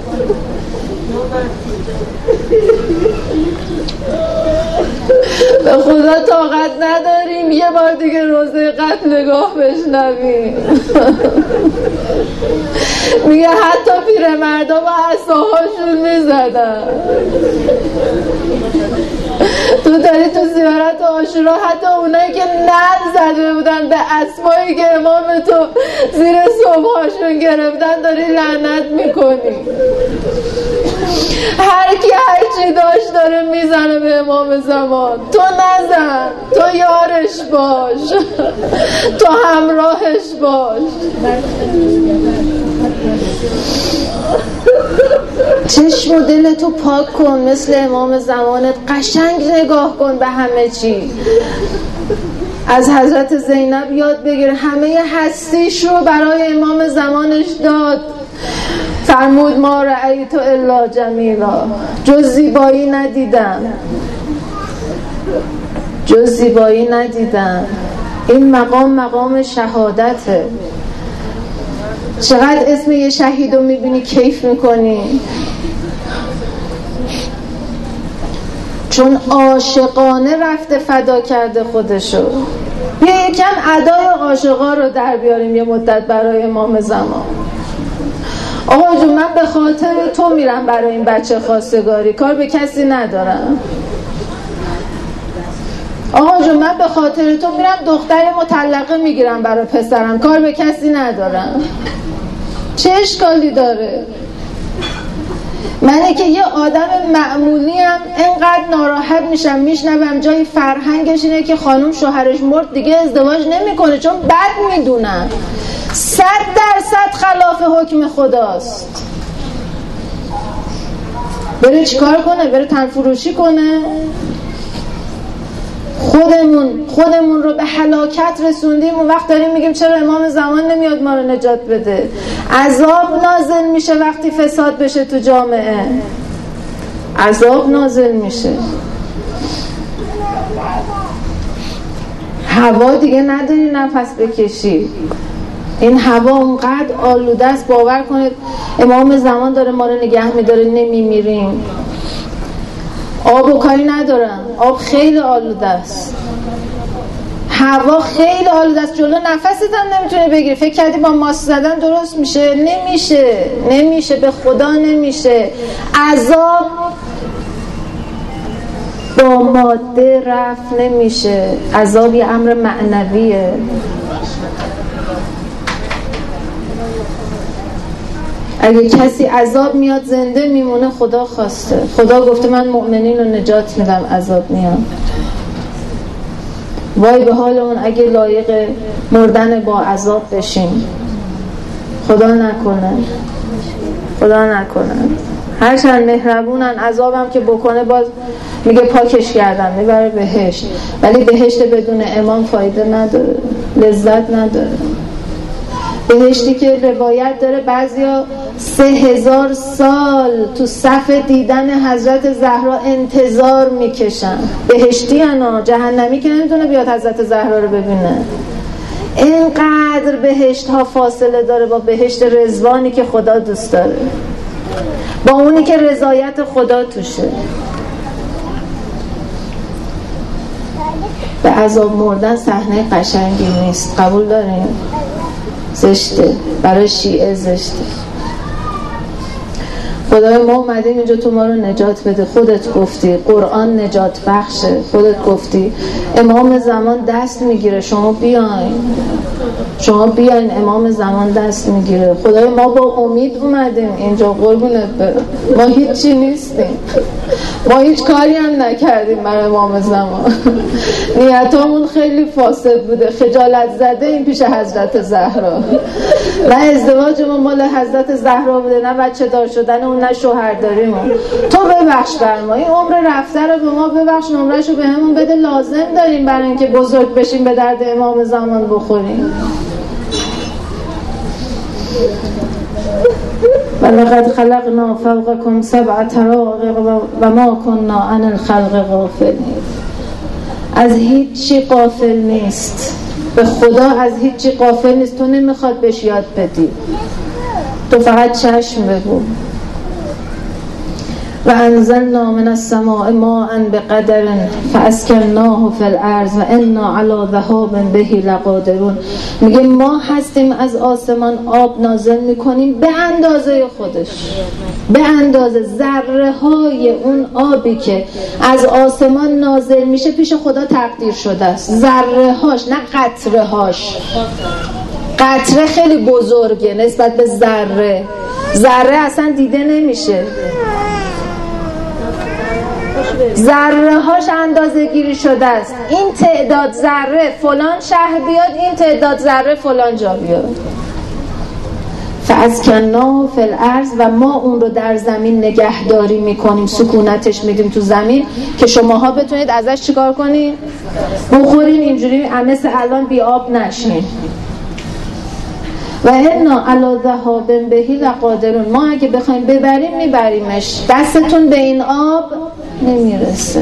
به خدا طاقت نداریم یه بار دیگه روزه قتلگاه بشنویم. میگه حتی پیرمردا با عصاهاشون میزدن. تو داری تو زیارت عاشورا حتی اونایی که نعل زده بودن به اسبایی که امام تو زیر صبحاشون گرفتن داری لعنت میکنی. هر کی هر چی داشت داره میزنه به امام زمان. تو نزن، تو یارش باش، تو همراهش باش. چشم و دل تو پاک کن مثل امام زمانت، قشنگ نگاه کن به همه چی. از حضرت زینب یاد بگیر، همه هستیش رو برای امام زمانش داد. فرمود ما رأیت الا جمیلا، جز زیبایی ندیدم، جز زیبایی ندیدم. این مقام شهادته. چقدر اسم یه شهید رو میبینی کیف میکنی، چون عاشقانه رفته فدا کرده خودشو. بیا یکم ادای عاشقا رو در بیاریم یه مدت برای امام زمان. آقا جون من به خاطر تو میرم برای این بچه خواستگاری، کار به کسی ندارم. آقا جون من به خاطر تو میرم دختر مطلقه میگیرم برای پسرم، کار به کسی ندارم. چه اشکالی داره؟ منه که یه آدم معمولی هم اینقدر ناراحت میشم میشنوم جای فرهنگش اینه که خانم شوهرش مرد دیگه ازدواج نمیکنه چون بد میدونن. 100% خلاف حکم خداست. بره چیکار کنه؟ بره تن فروشی کنه؟ خودمون رو به هلاکت رسوندیم. اون وقت داریم میگیم چرا امام زمان نمیاد ما رو نجات بده. عذاب نازل میشه وقتی فساد بشه تو جامعه، عذاب نازل میشه. هوا دیگه نداری نفس بکشی. این هوا اونقدر آلوده است، باور کنید امام زمان داره ما رو نگه میداره نمیمیریم. آب و کاری ندارم، آب خیلی آلوده است، هوا خیلی آلوده است، جلو نفست هم نمیتونی بگیری. فکر کردی با ماسک زدن درست میشه؟ نمیشه، به خدا نمیشه. عذاب با ماده رفت نمیشه، عذاب یه امر معنویه. اگه کسی عذاب میاد زنده میمونه خدا خواسته. خدا گفته من مؤمنین رو نجات میدم عذاب میاد. وای به حال اون اگه لایق مردن با عذاب بشیم. خدا نکنه. هرچند مهربونن عذابم که بکنه باز میگه پاکش کردم میبره بهشت، ولی بهشت بدون امام فایده نداره، لذت نداره. بهشتی که روایت داره بعضیا 3000 سال تو صف دیدن حضرت زهرا انتظار میکشن. بهشتی انا، جهنمی که نمیتونه بیاد حضرت زهرا رو ببینه. اینقدر بهشت ها فاصله داره با بهشت رضوانی که خدا دوست داره، با اونی که رضایت خدا توشه. به عذاب مردن صحنه قشنگی نیست، قبول داریم؟ زشته، برای شیعه زشته. خدای ما اومدیم اینجا تو ما رو نجات بده. خودت گفتی قرآن نجات بخشه، خودت گفتی امام زمان دست میگیره، شما بیاین امام زمان دست میگیره. خدای ما با امید اومدیم اینجا، قربونت برم. ما هیچی نیستیم، ما هیچ کاری هم نکردیم برای امام زمان. نیتامون خیلی فاسد بوده، خجالت زده این پیش حضرت زهرا. نه ازدواجمون مال حضرت زهرا بوده، نه بچه دار شدن اون، نه شوهرداریمون. تو ببخش بر ما، این عمر رفته رو به ما ببخش، نمرهشو به همون بده، لازم داریم برای اینکه بزرگ بشیم به درد امام زمان بخوریم. ولقد خلقنا فوقكم 7 طرائق و ما كنا عن الخلق غافلین. از هیچی غافل نیست، به خدا از هیچی غافل نیست. تو نمیخواد بهش یاد بدی، تو فقط چشم بگو. و انزلنا من السماء ماء بقدر فاسکناه فی الارض و انا علی ذهاب به لقادرون. میگه ما هستیم از آسمان آب نازل میکنیم به اندازه خودش، به اندازه ذره های اون آبی که از آسمان نازل میشه پیش خدا تقدیر شده است. ذره هاش، نه قطره هاش. قطره خیلی بزرگه نسبت به ذره. ذره اصلا دیده نمیشه، ذره هاش اندازه گیری شده است. این تعداد ذره فلان شهر بیاد، این تعداد ذره فلان جا بیاد. فاسکناه فی الارض، و ما اون رو در زمین نگهداری میکنیم، سکونتش میدیم تو زمین که شماها بتونید ازش چیکار کنید؟ بخورین، اینجوری مثل الان بی آب نشین. و انا علی ذهاب به لقادرون. ما اگه بخوایم ببریم میبریمش، دستتون به این آب نمیرسه.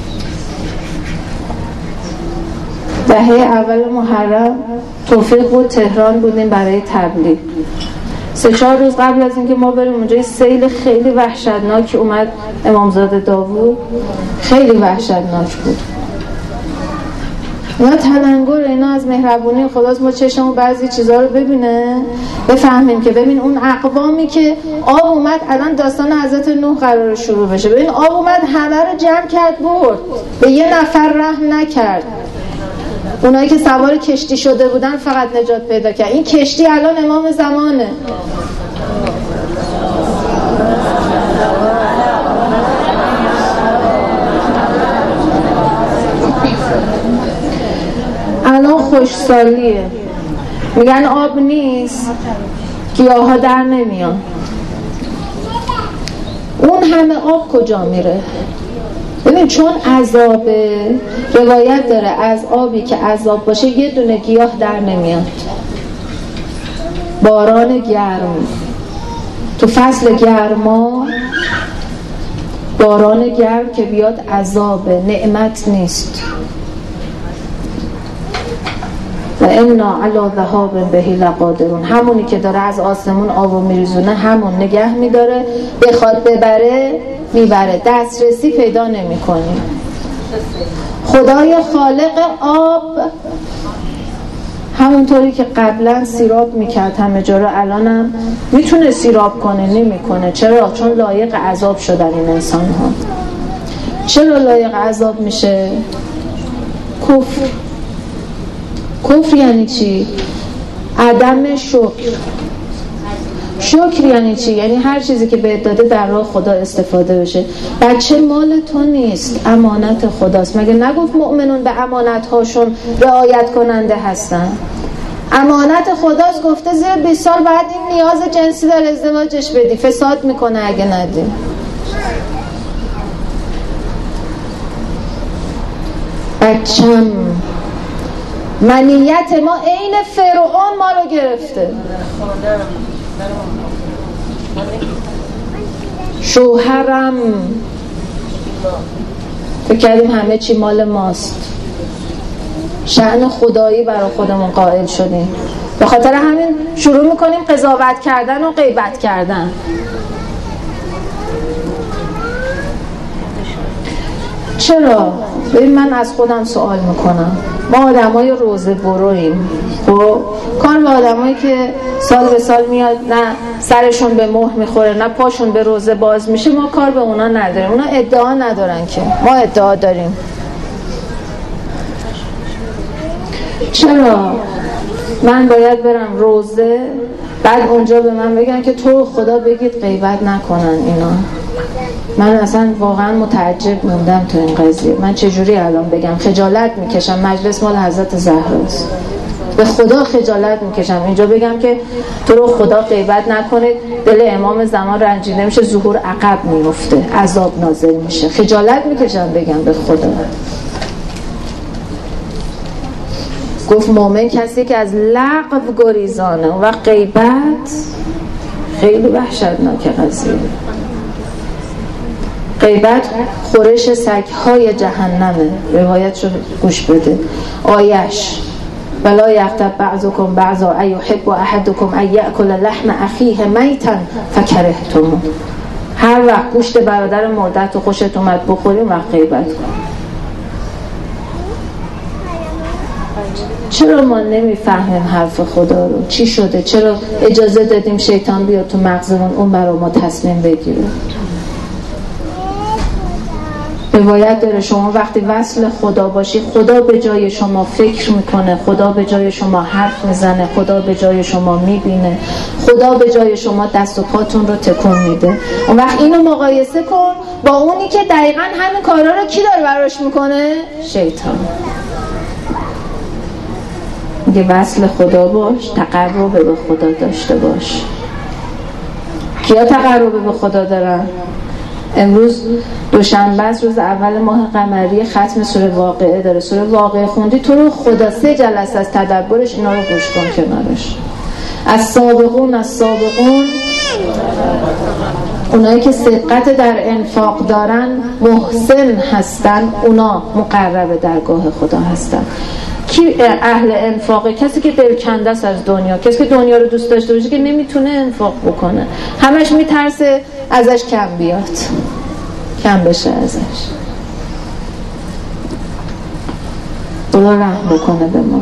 دهه اول محرم توفیق بود، تهران بودیم برای تبلیغ. 3-4 روز قبل از اینکه ما بریم اونجا سیل خیلی وحشتناک اومد امامزاده داوود، خیلی وحشتناک بود. اینا تلنگر، اینا از مهربونی خداست. ما چشمون بعضی چیزا رو ببینه بفهمیم که ببین اون اقوامی که آب اومد، الان داستان حضرت نوح قرار شروع بشه، ببین آب اومد همه رو جمع کرد برد، به یه نفر رحم نکرد. اونایی که سوار کشتی شده بودن فقط نجات پیدا کرد. این کشتی الان امام زمانه. الان خوشسالیه، میگن آب نیست گیاه ها در نمیان. اون همه آب کجا میره؟ ببین چون عذابه، روایت داره از آبی که عذاب باشه یه دونه گیاه در نمیاد. باران گرم تو فصل گرما، باران گرم که بیاد عذابه، نعمت نیست. و انا علی ذهاب به لقادرون. همونی که داره از آسمون آبو میریزونه همون نگه میداره، بخواد ببره میبره، دسترسی پیدا نمی کنی. خدای خالق آب همونطوری که قبلا سیراب میکرد همه جا رو، الانم میتونه سیراب کنه، نمیکنه. چرا؟ چون لایق عذاب شدن این انسان ها. چرا لایق عذاب میشه؟ کفر. کفر یعنی چی؟ عدم شکر. شکر یعنی چی؟ یعنی هر چیزی که بهت داده در راه خدا استفاده بشه. بچه مال تو نیست، امانت خداست. مگه نگفت مؤمنون به امانت هاشون رعایت کننده هستن؟ امانت خداست، گفته زیر 20 سال بعد این نیاز جنسی در ازدواجش بدی، فساد میکنه اگه ندی. بچم منیت ما عین فرعون ما رو گرفته. شوهرم فکر کردیم همه چی مال ماست، شأن خدایی برای خودمون قائل شدیم. به خاطر همین شروع میکنیم قضاوت کردن و غیبت کردن. چرا؟ ببین من از خودم سوال میکنم. ما آدمای روزه برویم، خب کار به آدمایی که سال به سال میاد نه سرشون به مهر میخوره نه پاشون به روزه باز میشه، ما کار به اونا نداریم. اونا ادعا ندارن که، ما ادعا داریم. چرا من باید برم روزه بعد اونجا به من بگن که تو خدا بگید غیبت نکنن اینا؟ من اصلا واقعا متعجب موندم تو این قضیه. من چجوری الان بگم؟ خجالت میکشم. مجلس مال حضرت زهراست، به خدا خجالت میکشم اینجا بگم که تو رو خدا غیبت نکنید. دل امام زمان رنجیده میشه، ظهور عقب میفته، عذاب نازل میشه. خجالت میکشم بگم به خدا. گفت مومن کسی که از لغو گریزانه و غیبت خیلی وحشتناک قضیه. غیبت خورش سگ‌های جهنمه. روایت شو گوش بده. آیش ولا یغتب بعضکم بعضا ایحب احدکم ان یأکل لحم اخیه میتا فکرهتم. هر وقت گوشت برادر مرده تو خوشت اومد بخوریم وقت غیبت کن. چرا ما نمیفهمیم حرف خدا رو؟ چی شده؟ چرا اجازه دادیم شیطان بیاد تو مغزمون اون برای ما تصمیم بگیره؟ روایت داره شما وقتی وصل خدا باشی، خدا به جای شما فکر میکنه، خدا به جای شما حرف میزنه، خدا به جای شما میبینه، خدا به جای شما دست و پاتون رو تکون میده. اون وقت اینو مقایسه کن با اونی که دقیقاً همین کارا رو کی داره براش میکنه؟ شیطان. میگه وصل خدا باش، تقرب به خدا داشته باش. کیا تقرب به خدا دارن؟ امروز دوشنبه است، روز اول ماه قمری، ختم سوره واقعه داره. سوره واقعه خوندی تو رو خدا 3 جلسه از تدبرش اینا رو گوش کن کنارش. از سابقون اونایی که سبقت در انفاق دارن محسن هستن، اونا مقرب درگاه خدا هستن. کی اهل انفاقه؟ کسی که دلکنده است از دنیا، کسی که دنیا رو دوست داشته باشه که نمیتونه انفاق بکنه، همش میترسه ازش کم بیاد، کم بشه ازش. خدا رحم بکنه به ما.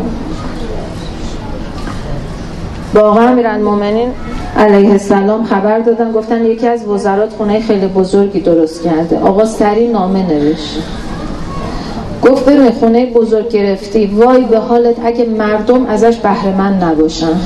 واقعا امیرالمومنین علیه السلام خبر دادن، گفتن یکی از وزرات خونه خیلی بزرگی درست کرده. آقا سری نامه نوشت، گفت ببین خونه بزرگ گرفتی، وای به حالت اگه مردم ازش بهره مند نباشن.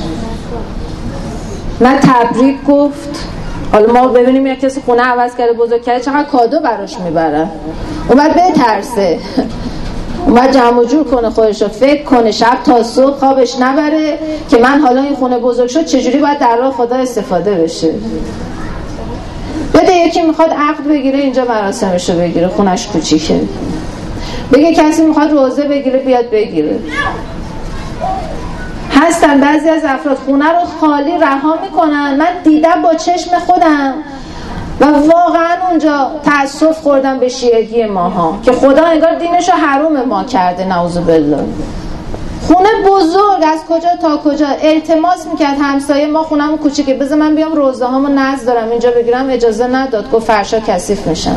نه تبریک گفت، حالا ما ببینیم یک کسی خونه عوض کرده بزرگ کرده چقدر کادو براش میبرن. اومد بترسه، اومد جمع و جور کنه، خودشو فکر کنه، شب تا صبح خوابش نبره که من حالا این خونه بزرگ شد چجوری باید در راه خدا استفاده بشه. بده یکی میخواد عقد بگیره اینجا مراسمشو بگیره، خونش کوچیکه. بگه کسی میخواد روزه بگیره بیاد بگیره. هستن بعضی از افراد خونه رو خالی رها میکنن. من دیدم با چشم خودم و واقعا اونجا تأسف خوردم به شیعگی ماها که خدا انگار دینشو حروم ما کرده، نعوذ بالله. خونه بزرگ از کجا تا کجا. التماس میکرد همسایه، ما خونمون کوچیکه، بذار من بیام روزه هامو نذر دارم اینجا بگیرم، اجازه نداد، گفت فرشا کثیف میشن.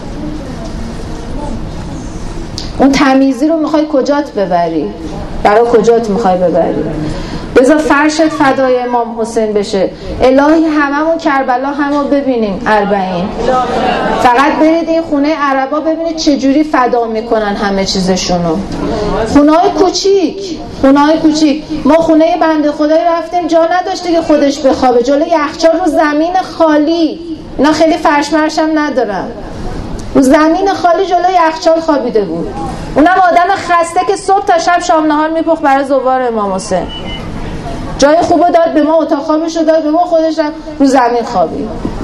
اون تمیزی رو میخوای کجات ببری؟ برای کجات میخوای ببری؟ بذار فرشت فدای امام حسین بشه. الهی هممون کربلا همو ببینیم 40. فقط برید این خونه عربا ببینید چجوری فدا میکنن همه چیزشونو. خونه‌های کوچیک. ما خونه بنده خدایی رفتیم جا نداشته که خودش بخوابه، جلوی یخچال رو زمین خالی، اینا خیلی فرش مرش هم ندارن، رو زمین خالی جلوی یخچال خوابیده بود. اونم آدم خسته که صبح تا شب شام نهار میپخت برای زوار امام حسین. جای خوبو داد به ما، اتاق خوابشو داد به ما، خودش رو زمین خوابید.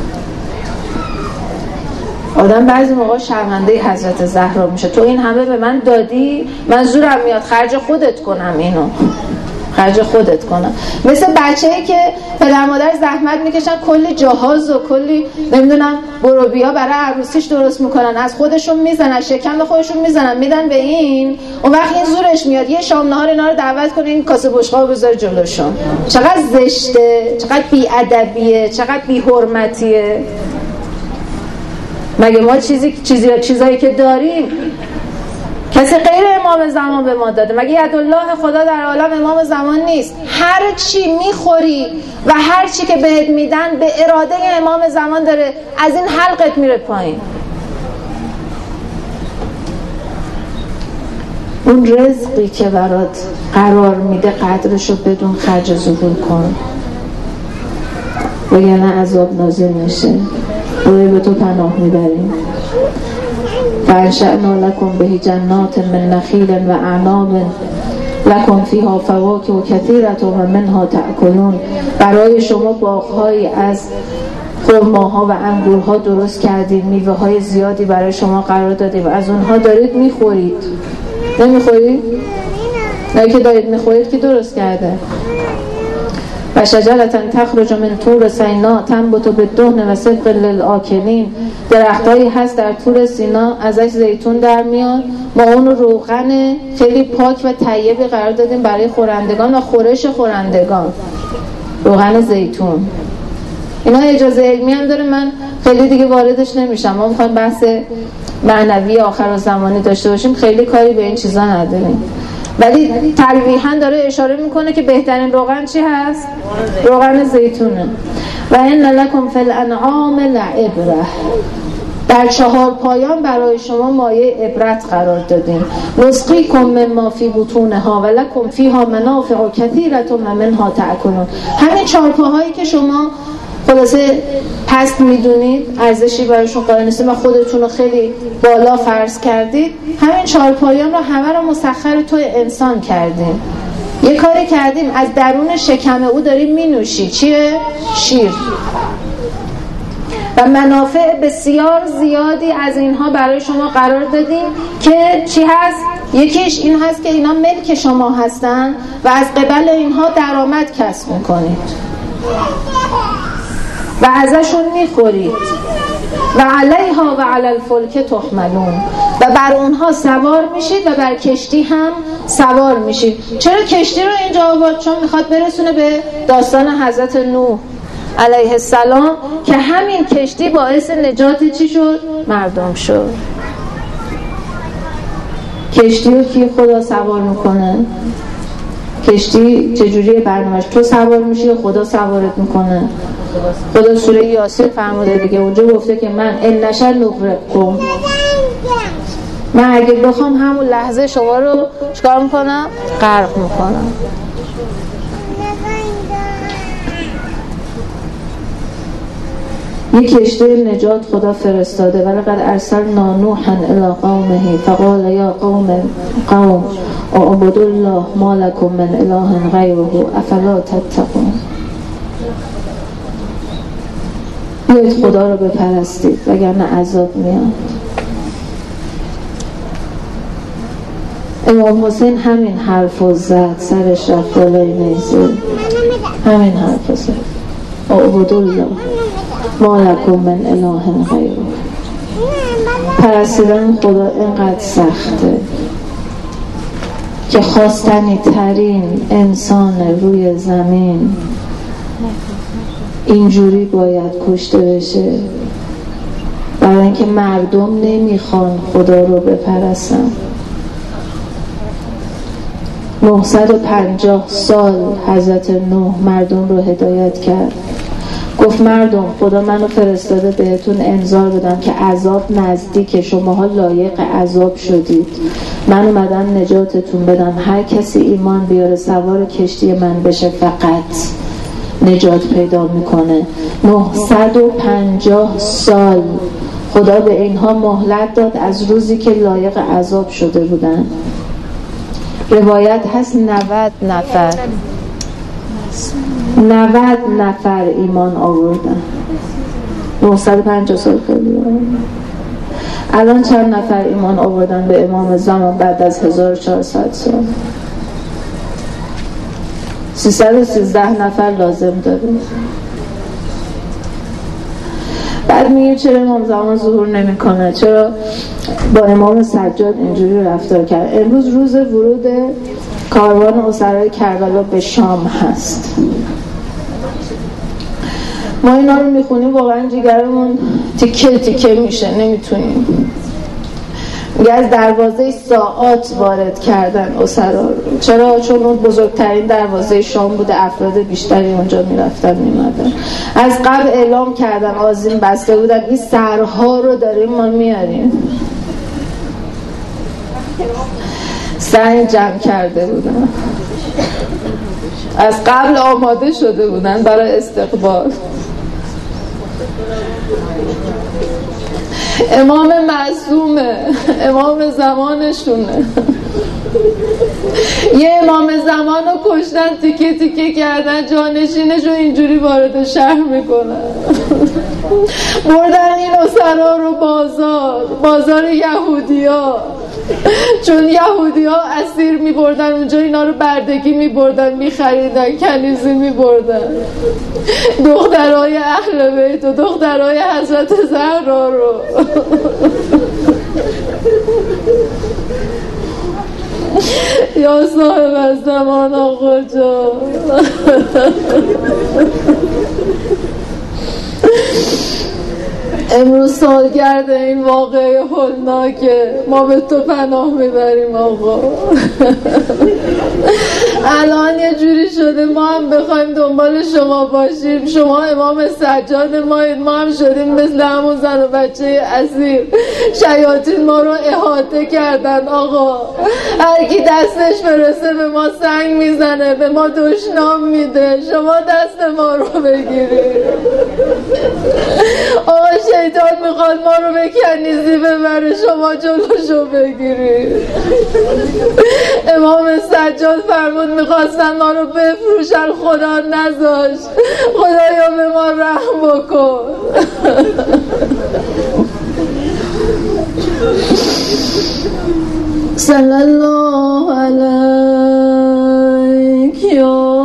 آدم بعضی موقع شرمنده حضرت زهرا میشه. تو این همه به من دادی، من زورم میاد خرج خودت کنم. مثل بچه‌ای که پدر مادر زحمت میکشن کلی جهاز و کلی نمیدونم بروبیا برای عروسیش درست میکنن، از خودشون میزنن، شکم خودشون میزنن، میدن به این. اون وقت این زورش میاد یه شام نهار اینا رو دعوت کنه این کاسه بشقابو بذاره جلوشون. چقدر زشته، چقدر بی‌ادبیه، چقدر بی‌حرمتیه. مگه ما چیزایی که داریم کسی غیر امام زمان به ما داده؟ مگه یدالله خدا در عالم امام زمان نیست؟ هر چی میخوری و هر چی که بهت میدن به اراده امام زمان داره، از این حلقت میره پایین. اون رزقی که برات قرار میده قدرشو بدون خرج ظهور کن، وگرنه عذاب نازل میشه. روی به تو پناه میبریم. فانشأنا لکم به جنات من نخیل و اعناب لکم فیها فواکه و کثیرة و منها تأکلون. برای شما باغ‌هایی از خرماها و انگورها درست کردیم، میوه‌های زیادی برای شما قرار دادیم و از اونها دارید میخورید. نمیخورید؟ نه که دارید میخورید که درست کرده. و شجرة تخرج من طور سینا تنبت بالدهن و صدق للآکلین. درختایی هست در طور سینا ازش زیتون در میاد، ما اون روغن خیلی پاک و طیبی قرار دادیم برای خورندگان و خورش خورندگان، روغن زیتون. اینا اجازه علمی هم داره، من خیلی دیگه واردش نمیشم. ما میخوایم بحث معنوی آخرالزمانی داشته باشیم، خیلی کاری به این چیزا نداریم، ولی تلویحاً داره اشاره میکنه که بهترین روغن چی هست؟ روغن زیتونه. و ان لکم فی الانعام لعبره. در 4 پایان برای شما مایه عبرت قرار دادیم. نسقیکم مما فی بطونها و لکم فیها منافع کثیرة و منها تأکلون. همین 4 پاهایی که شما خلاصه پست میدونید، ارزشی برایشون قائل نیستید و خودتون رو خیلی بالا فرض کردید، همین 4 پایان رو همه رو مسخر تو انسان کردیم. یه کاری کردیم از درون شکم او داریم مینوشی. چیه؟ شیر. و منافع بسیار زیادی از اینها برای شما قرار دادیم که چی هست؟ یکیش این هست که اینا ملک شما هستن و از قبل اینها درآمد کسب میکنید و ازشون میخورید. و علیها و علی الفلک تحملون. و بر اونها سوار میشید و بر کشتی هم سوار میشید. چرا کشتی رو اینجا آورد؟ چون میخواد برسونه به داستان حضرت نوح علیه السلام که همین کشتی باعث نجات چی شد؟ مردم شد. کشتی رو کی خدا سوار میکنه؟ کشتی چجوریه برنامه‌اش؟ تو سوار میشی یا خدا سوارت میکنه؟ خدا سوره یاسین فرموده دیگه، اونجا گفته که من ان نشأ نغرقکم، من اگه بخوام همون لحظه شما رو چیکار میکنم؟ غرق میکنم. یک کشتی نجات خدا فرستاده. ولقد ارسلنا نوحا الی قومه فقال یا قوم اعبدوا الله ما لكم من اله غیره افلا تتقون. بیایید خدا رو بپرستید وگرنه عذاب میاد. امام حسین همین حرف رو زد، سرش رفت بالای نیزه، همین حرف رو زد، اعبدوا الله ما لکم من اله غیره. پرستیدن خدا اینقدر سخته که خواستنی ترین انسان روی زمین اینجوری باید کشته بشه، برای اینکه مردم نمیخوان خدا رو بپرستن. 950 سال حضرت نوح مردم رو هدایت کرد، گفت مردم خدا منو فرستاده بهتون انذار بدم که عذاب نزدیک، شماها لایق عذاب شدید، من اومدم نجاتتون بدم، هر کسی ایمان بیاره سوار کشتی من بشه فقط نجات پیدا میکنه. 950 سال خدا به اینها مهلت داد از روزی که لایق عذاب شده بودن. روایت هست 90 نفر ایمان آوردن. 950 سال خیلی. الان چند نفر ایمان آوردن به امام زمان بعد از 1400 سال؟ 313 نفر لازم داره. بعد میگه چرا امام زمان ظهور نمیکنه؟ چرا با امام سجاد اینجوری رفتار کرد؟ امروز روز ورود کاروان اسرای کربلا به شام هست. ما اینا رو میخونیم واقعا جگرمون تیکه تیکه میشه، نمیتونیم. میگه از دروازه ساعات وارد کردن اسرا رو. چرا؟ چون اون بزرگترین دروازه شام بوده، افراد بیشتری اونجا میرفتن میمدن. از قبل اعلام کردن، آذین بسته بودن این سرها رو داریم ما میاریم. سنگ جمع کرده بودن، از قبل آماده شده بودن برای استقبال. امام معصومه، امام زمانشونه. یه امام زمان رو کشتن، تیکه تیکه کردن، جانشینش رو اینجوری وارد شهر میکنن. بردن این اسرا رو بازار یهودیا، چون یهودیا اسیر میبردن اونجا، اینا رو بردگی میبردن، میخریدن، کنیزی میبردن. دخترای اهل بیت و دخترای حضرت زهرا رو یا صاحب از زمان آقا جا. امروز سالگرد این واقعه هولناکه، ما به تو پناه میبریم آقا. الان یه جوری شده ما هم بخوایم دنبال شما باشیم، شما امام سجاد مایید، ما هم شدیم مثل همون زن و بچه اسیر. شیاطین ما رو احاطه کردن آقا، هر کی دستش برسه به ما سنگ میزنه، به ما دشنام میده. شما دست ما رو بگیرید آقا، شیطان میخواد ما رو به کنیزی ببره، شما جلوشو بگیرید. امام سجاد فرمود میخواستن ما رو بفروشن، خدا نذاشت. خدایا به ما رحم بکن. صلی الله علیک یا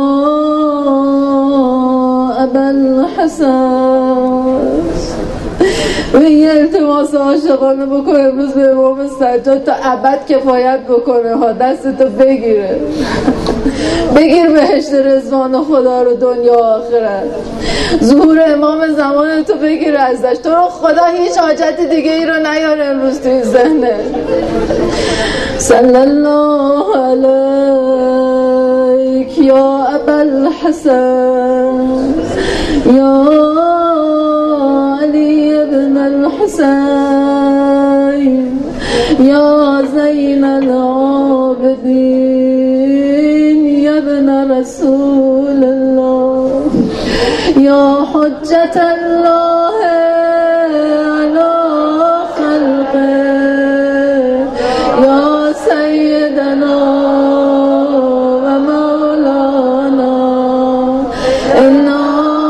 ابوالحسن. و یه التماس عاشقانه بکن امروز به امام سجاد تا ابد کفایت بکنه ها، دستتو بگیره. بگیر بهشت رضوان خدا رو دنیا آخرت. ظهور امام زمان تو بگیر ازش. تو رو خدا هیچ حاجت دیگه ای رو نیاره امروز توی ذهنه. صلی الله علیک یا ابوالحسن یا علی ابن الحسین یا زین العابدین یا ابن رسول الله یا حجت الله علی خلقه یا سیدنا و مولانا انا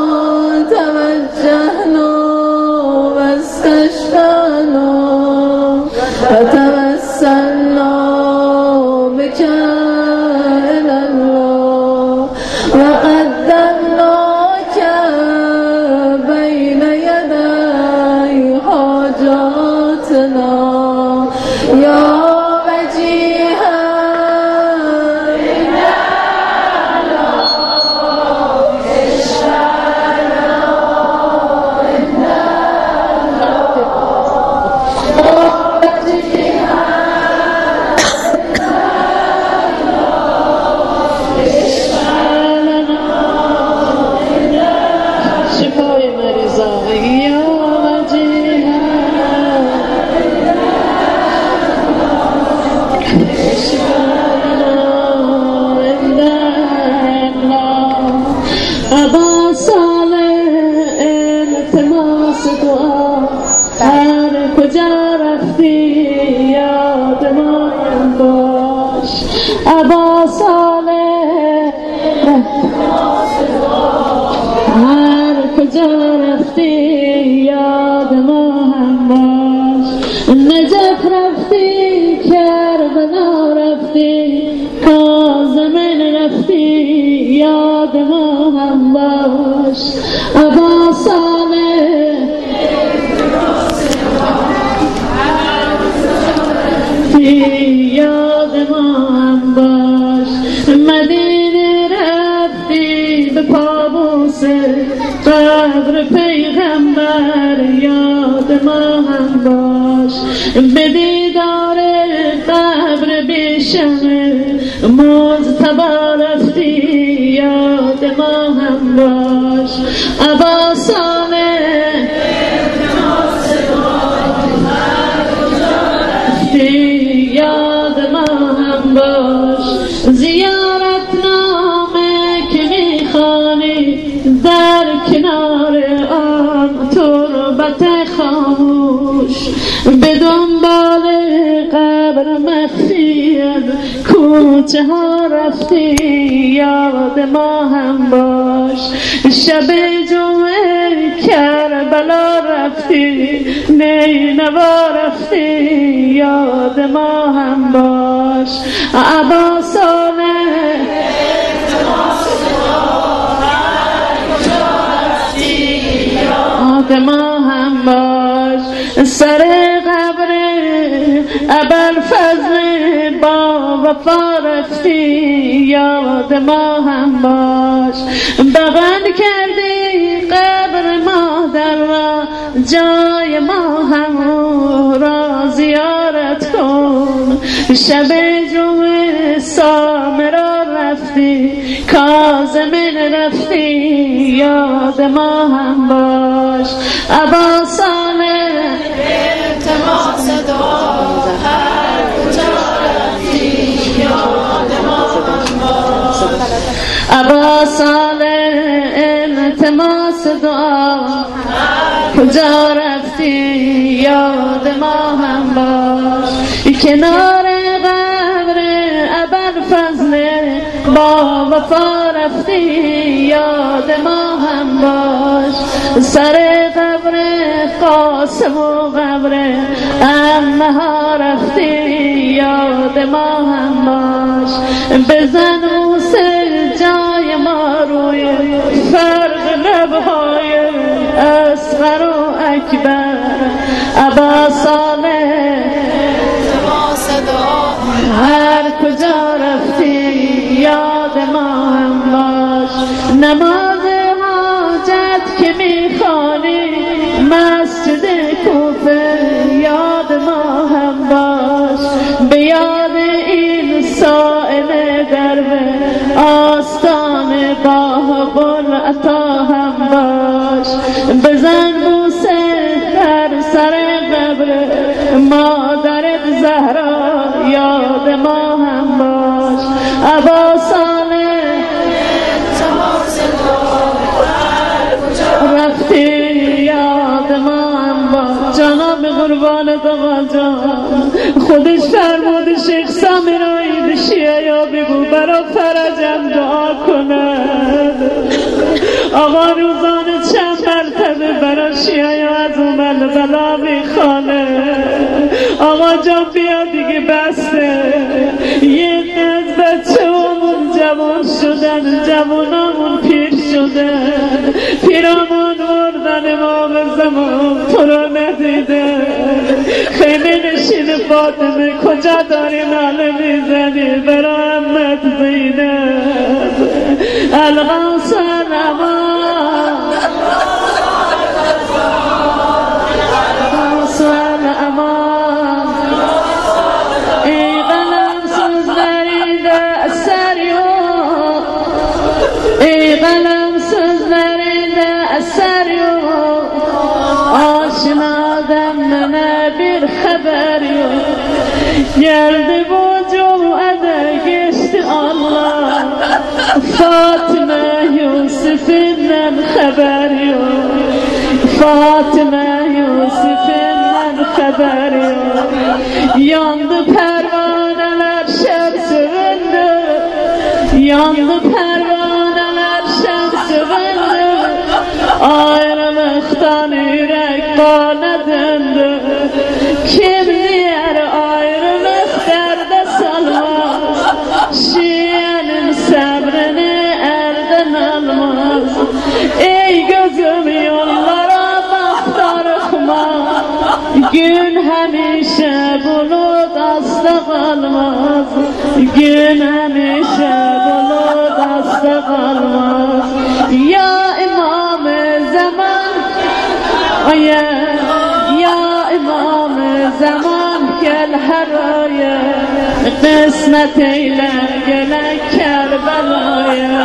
توجهنا و استشفعنا و توسلنا بك إلى الله و قدمناك بین یدی حاجاتنا یا ابا صالح هر کجا رفتی یاد ما هم باش. نجف رفتی کربلا رفتی کاظمین رفتی یاد ما هم باش. ابا صالح یاد ما هم باش. مدینه رفتی به پابوس قبر پیغمبر یاد ما هم باش. به دیدار قبر بیشمه مجتبی رفتی یاد ما هم باش. ابا صالح یاد ما هم باش. زیارت نامه که میخوانی در کنار آن تربت خاموش به دنبال قبر مخفیت کوچه ها رفتی یاد ما هم باش. شب جمعه کربلا رفتی نینوا رفتی یاد ما هم باش. ابا صالح یاد ما هم باش. سر قبر ابوالفضل با وفا رفتی یاد ما هم باش. بغل کردی قبر مادر را جای ما هم را زیارت کن. شب جمعه سامرا رفتی کاظمین رفتی یاد ما هم باش. ابا صالح التماس دعا هر کجا رفتی یاد ما هم باش. ابا صالح التماس دعا کجا رفتی یاد ما هم باش. کنار قبر ابوالفضل با وفا رفتی یاد ما هم باش. سر قبر قاسم و قبر عمه ها رفتی یاد ما هم باش. بزن موسیقی جای ما روی فرق لبهای اصغر و اکبر. ابا صالح هر کجا رفتی یاد نماز حاجت که میخوانی مسجد کوفه یاد ما هم باش، به یاد این سائل درب آستان باب العطا هم باش، بزن بوسه در سر قبر مادرت زهرا یاد ما هم باش. ابا صالح رفتی یاد ما هم باش. جناب قربانت آقا جان خودش فرمود شیخ سامیرایی به شیعه بگو برا فرجم دعا کنه. آقا روزانه چند مرتبه برا شیعه از اومد بلا میخوانه. آقا جان بیا دیگه بسته، یه از بچه همون جوان شدن، جوانامون پیر شدن، پیرامون مردن امام زمان تو رو ندیده. خیمه نشین فاطمه کجا داری ناله میزنی برا امت زینب الغاص الامان الغاص الامان. ای قلم سوز نریده اثریو، ای قلم سوز نریده اثریو، آشنادم منه bir خبریو. geldi bu cumada geçti Allah, Fatime Yusuf'inle haber yok, Fatime Yusuf'inle haber yok. Yandı pervaneler şems söndü, yandı pervaneler şems söndü, ayrılıktan yürek bana döndü. Kim diğer ayrılık derde salmaz, Şiye'nin sabrını elden almaz. Ey gözüm yollara baktarıkma, gün hemişe bulut asla kalmaz, gün hemişe bulut asla kalmaz. Ya İmam-ı Zaman, ya İmam zaman gel her aya, kısmet eyle gelek Kerbela'ya,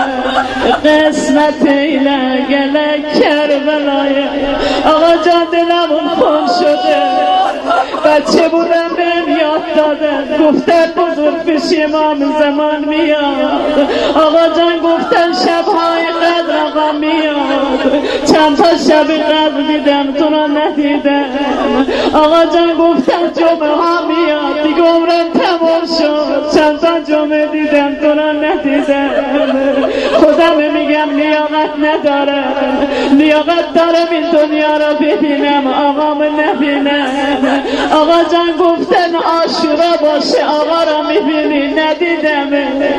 kısmet eyle gelek Kerbela'ya. Ağa can dilemim خون شده، بچه بودم بهم یاد دادن گفتن بزرگ پیش امام زمان میاد. آقا جان گفتن شبهای قدر آقا میاد، چند تا شب قدر دیدم تو را ندیدم. آقا جان گفتن جمعه ها میاد، دیگه عمرم تمام شد، چند تا جمعه دیدم تو را ندیدم. خودم میگم لیاقت ندارم، لیاقت دارم این دنیا را ببینم آقام نبینم. آقا جان گفتن عاشورا باشه آقا را میبینی ندیدم.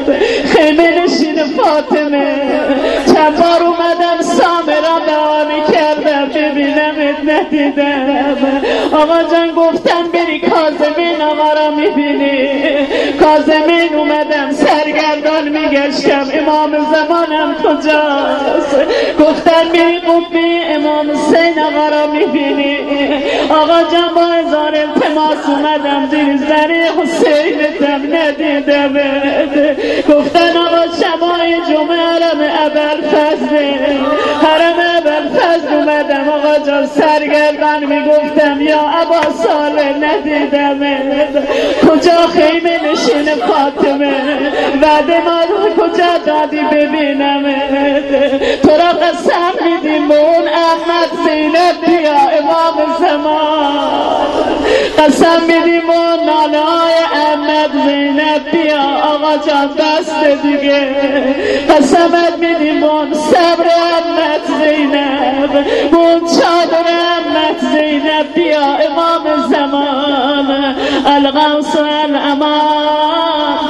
خیمه نشین فاطمه چند بار اومدم سامرا دعانی کردم ببینمت ندیدم. آقا جان گفتن بری کاظمین آقا را میبینی، کاظمین اومدم سرگردان میگشتم امام زمانم کجاست. گفتن بری قبی امام حسین آقا را میبینی. آقا جان با هزار التماس اومدم زیر زر حسینتم ندیدم. گفتن آقا شبای جمعه حرم ابوالفضل، حرم ابوالفضل اومدم. آقا جان سرگردان میگفتم یا ابا صالح ندیدم. کجا خیمه نشین فاطمه وعده ما رو کجا دادی ببینم. تو را قسم میدیم به اون احمد زینب بیا امام زمان، قسم میدیم به اون ناله های احمد زینب بیا. آقا جان دست دیگه قسمت میدیم به اون صبر احمد زینب، به اون چادر احمد زینب بیا امام زمان. الغوث الامان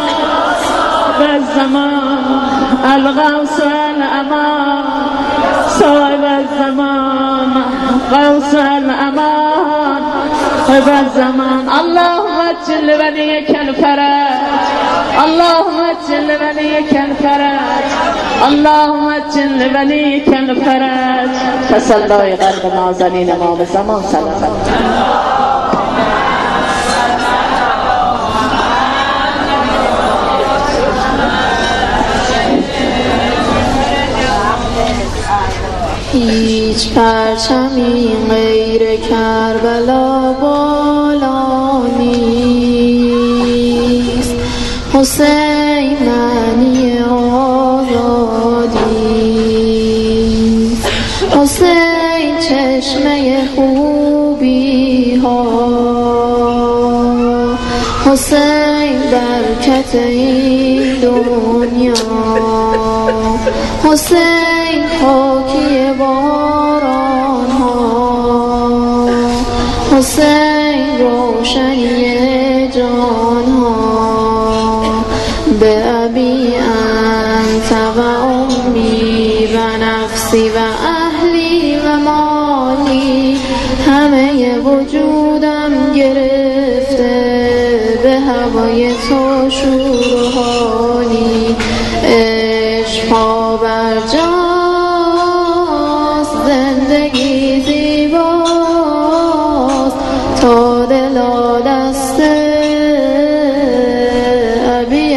والزمان، الغوث الامان صاحب الزمان، غوث الامان صاحب الزمان. اللهم اجل وليك الفرج، اللهم اجل وليك الفرج، اللهم اجل وليك الفرج. تسلای قلب نازنین امام زمان سلام. هیچ پرچمی غیر کربلا بالا نیست، حسین معنی آزادی، حسین چشمه خوبی ها، حسین برکت این دنیا، حسین خاکی باران ها، حسین روشنی جان ها. به ابی انت و امی و نفسی و اهلی و مالی، همه وجودم گرفته به هوای تو شور و حالی. عشق پا بر جاست، زندگی زیباست، تا دلا دست ابی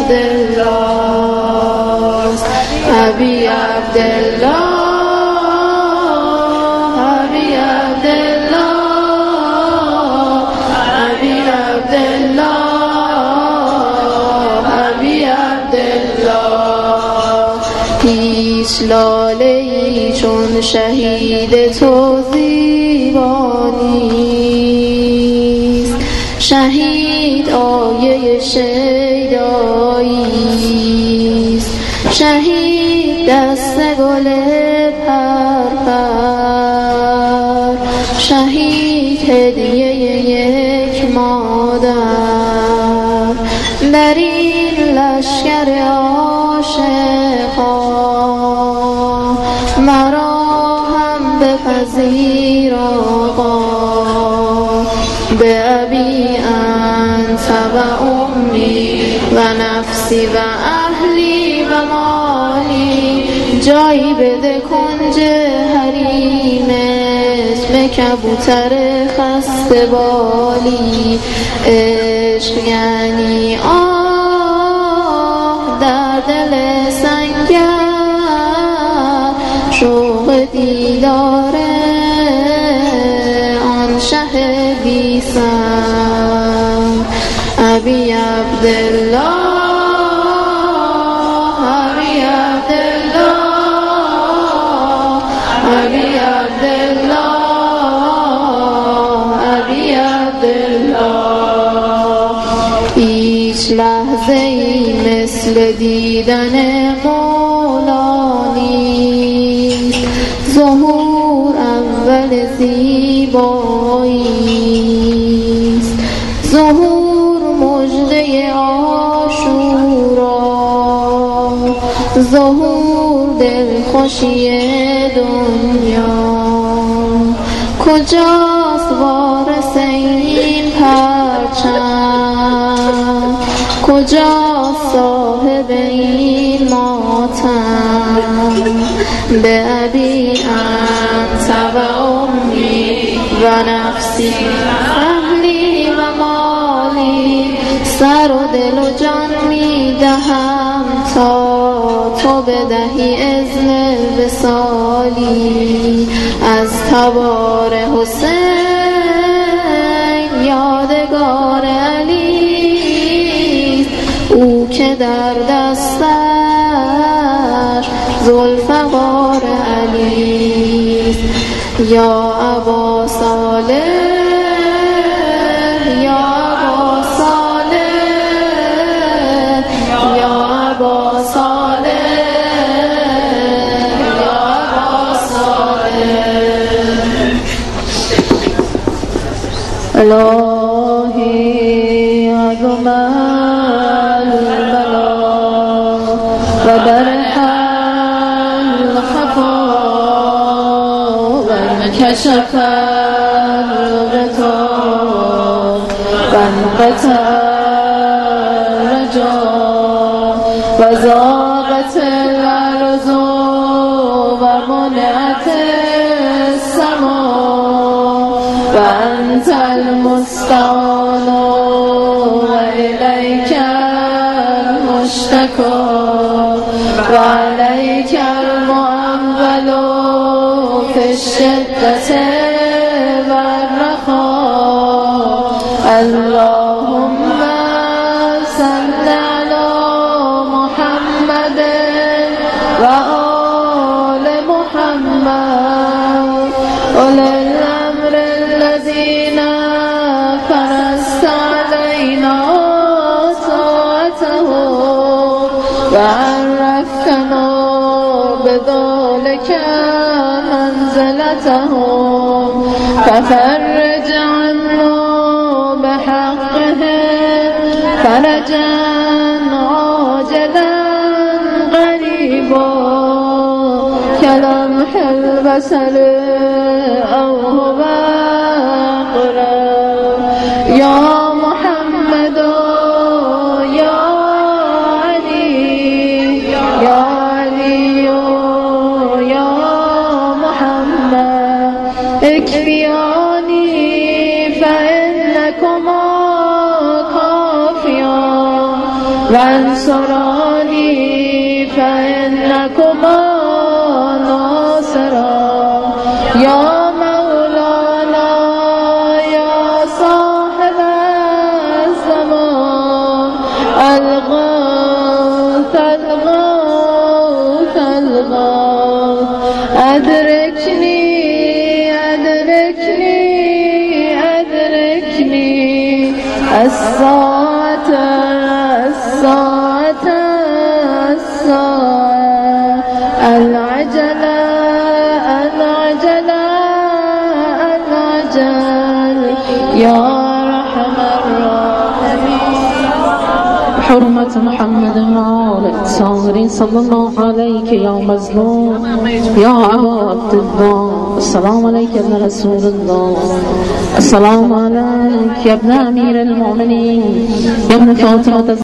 عبدالله، ابی عبدالله، ابی عبدالله، ابی عبدالله، ابی عبدالله. هیچ لاله‌ای چون شهید تو زیبا نیست، شهید آیه شیداییست، شهید دست گل پرپر، شهید هدیه یک مادر. در این لشکر عاشقان مرا هم بپذیر آقا. به ابی انت و امی و نفسی و اهلی و مالی، جایی بده کنج حریم اسم کبوتر خسته بالی. عشق یعنی آه در دل سنگر، شوق دیدار آن شه بی سر. ابی عبدالله، ابی عبدالله، ابی عبدالله، ابی عبدالله. هیچ لحظه ای مثل دیدن مولا نیست، ظهور اول زیباییست، ظهور مژده عاشورا، ظهور دلخوشی دنیا. کجاست وارث این پرچم، کجاست صاحب این ماتم؟ به ابی انت و امی و نفسی اهلی و مالی، سر و دل و جان میدهم تا تو بدهی اذن وصالی. از تبار حسین یادگار علی، او که در دستش ذوالفقار علی. یا ابا صالح، یا ابا صالح، یا ابا صالح، یا ابا صالح. الهی عظم البلا و برح الخفا و کشف الغطا انقطع الرجا وضاقت الأرض ومنعت السماء وأنت المستعان وإليك المشتكى وعليك المعول في الشدة والرخاء اللهم صل على محمد وآل محمد أولي الأمر الذين فرضت علينا طاعتهم وعرفتنا بذلك منزلتهم ففرج عنا بحقهم فرجا عاجلا غريبا كلمح البصر أو هو أقرب يا محمد يا علي يا علي يا محمد اكفياني فإنكما كافيان وانصراني فإنكما ناصران يا مولانا يا صاحب الزمان الغوث الغوث الغوث أدركني أدركني أدركني الساعة الساعة الساعة العجلة العجلة العجل يا أرحم الراحمين حرمة محمد وآل الطاهرين صلى الله عليك يا مظلوم يا أبا عبد الله السلام عليك يا رسول الله السلام عليك يا ابن أمير المؤمنين يا ابن فاطمة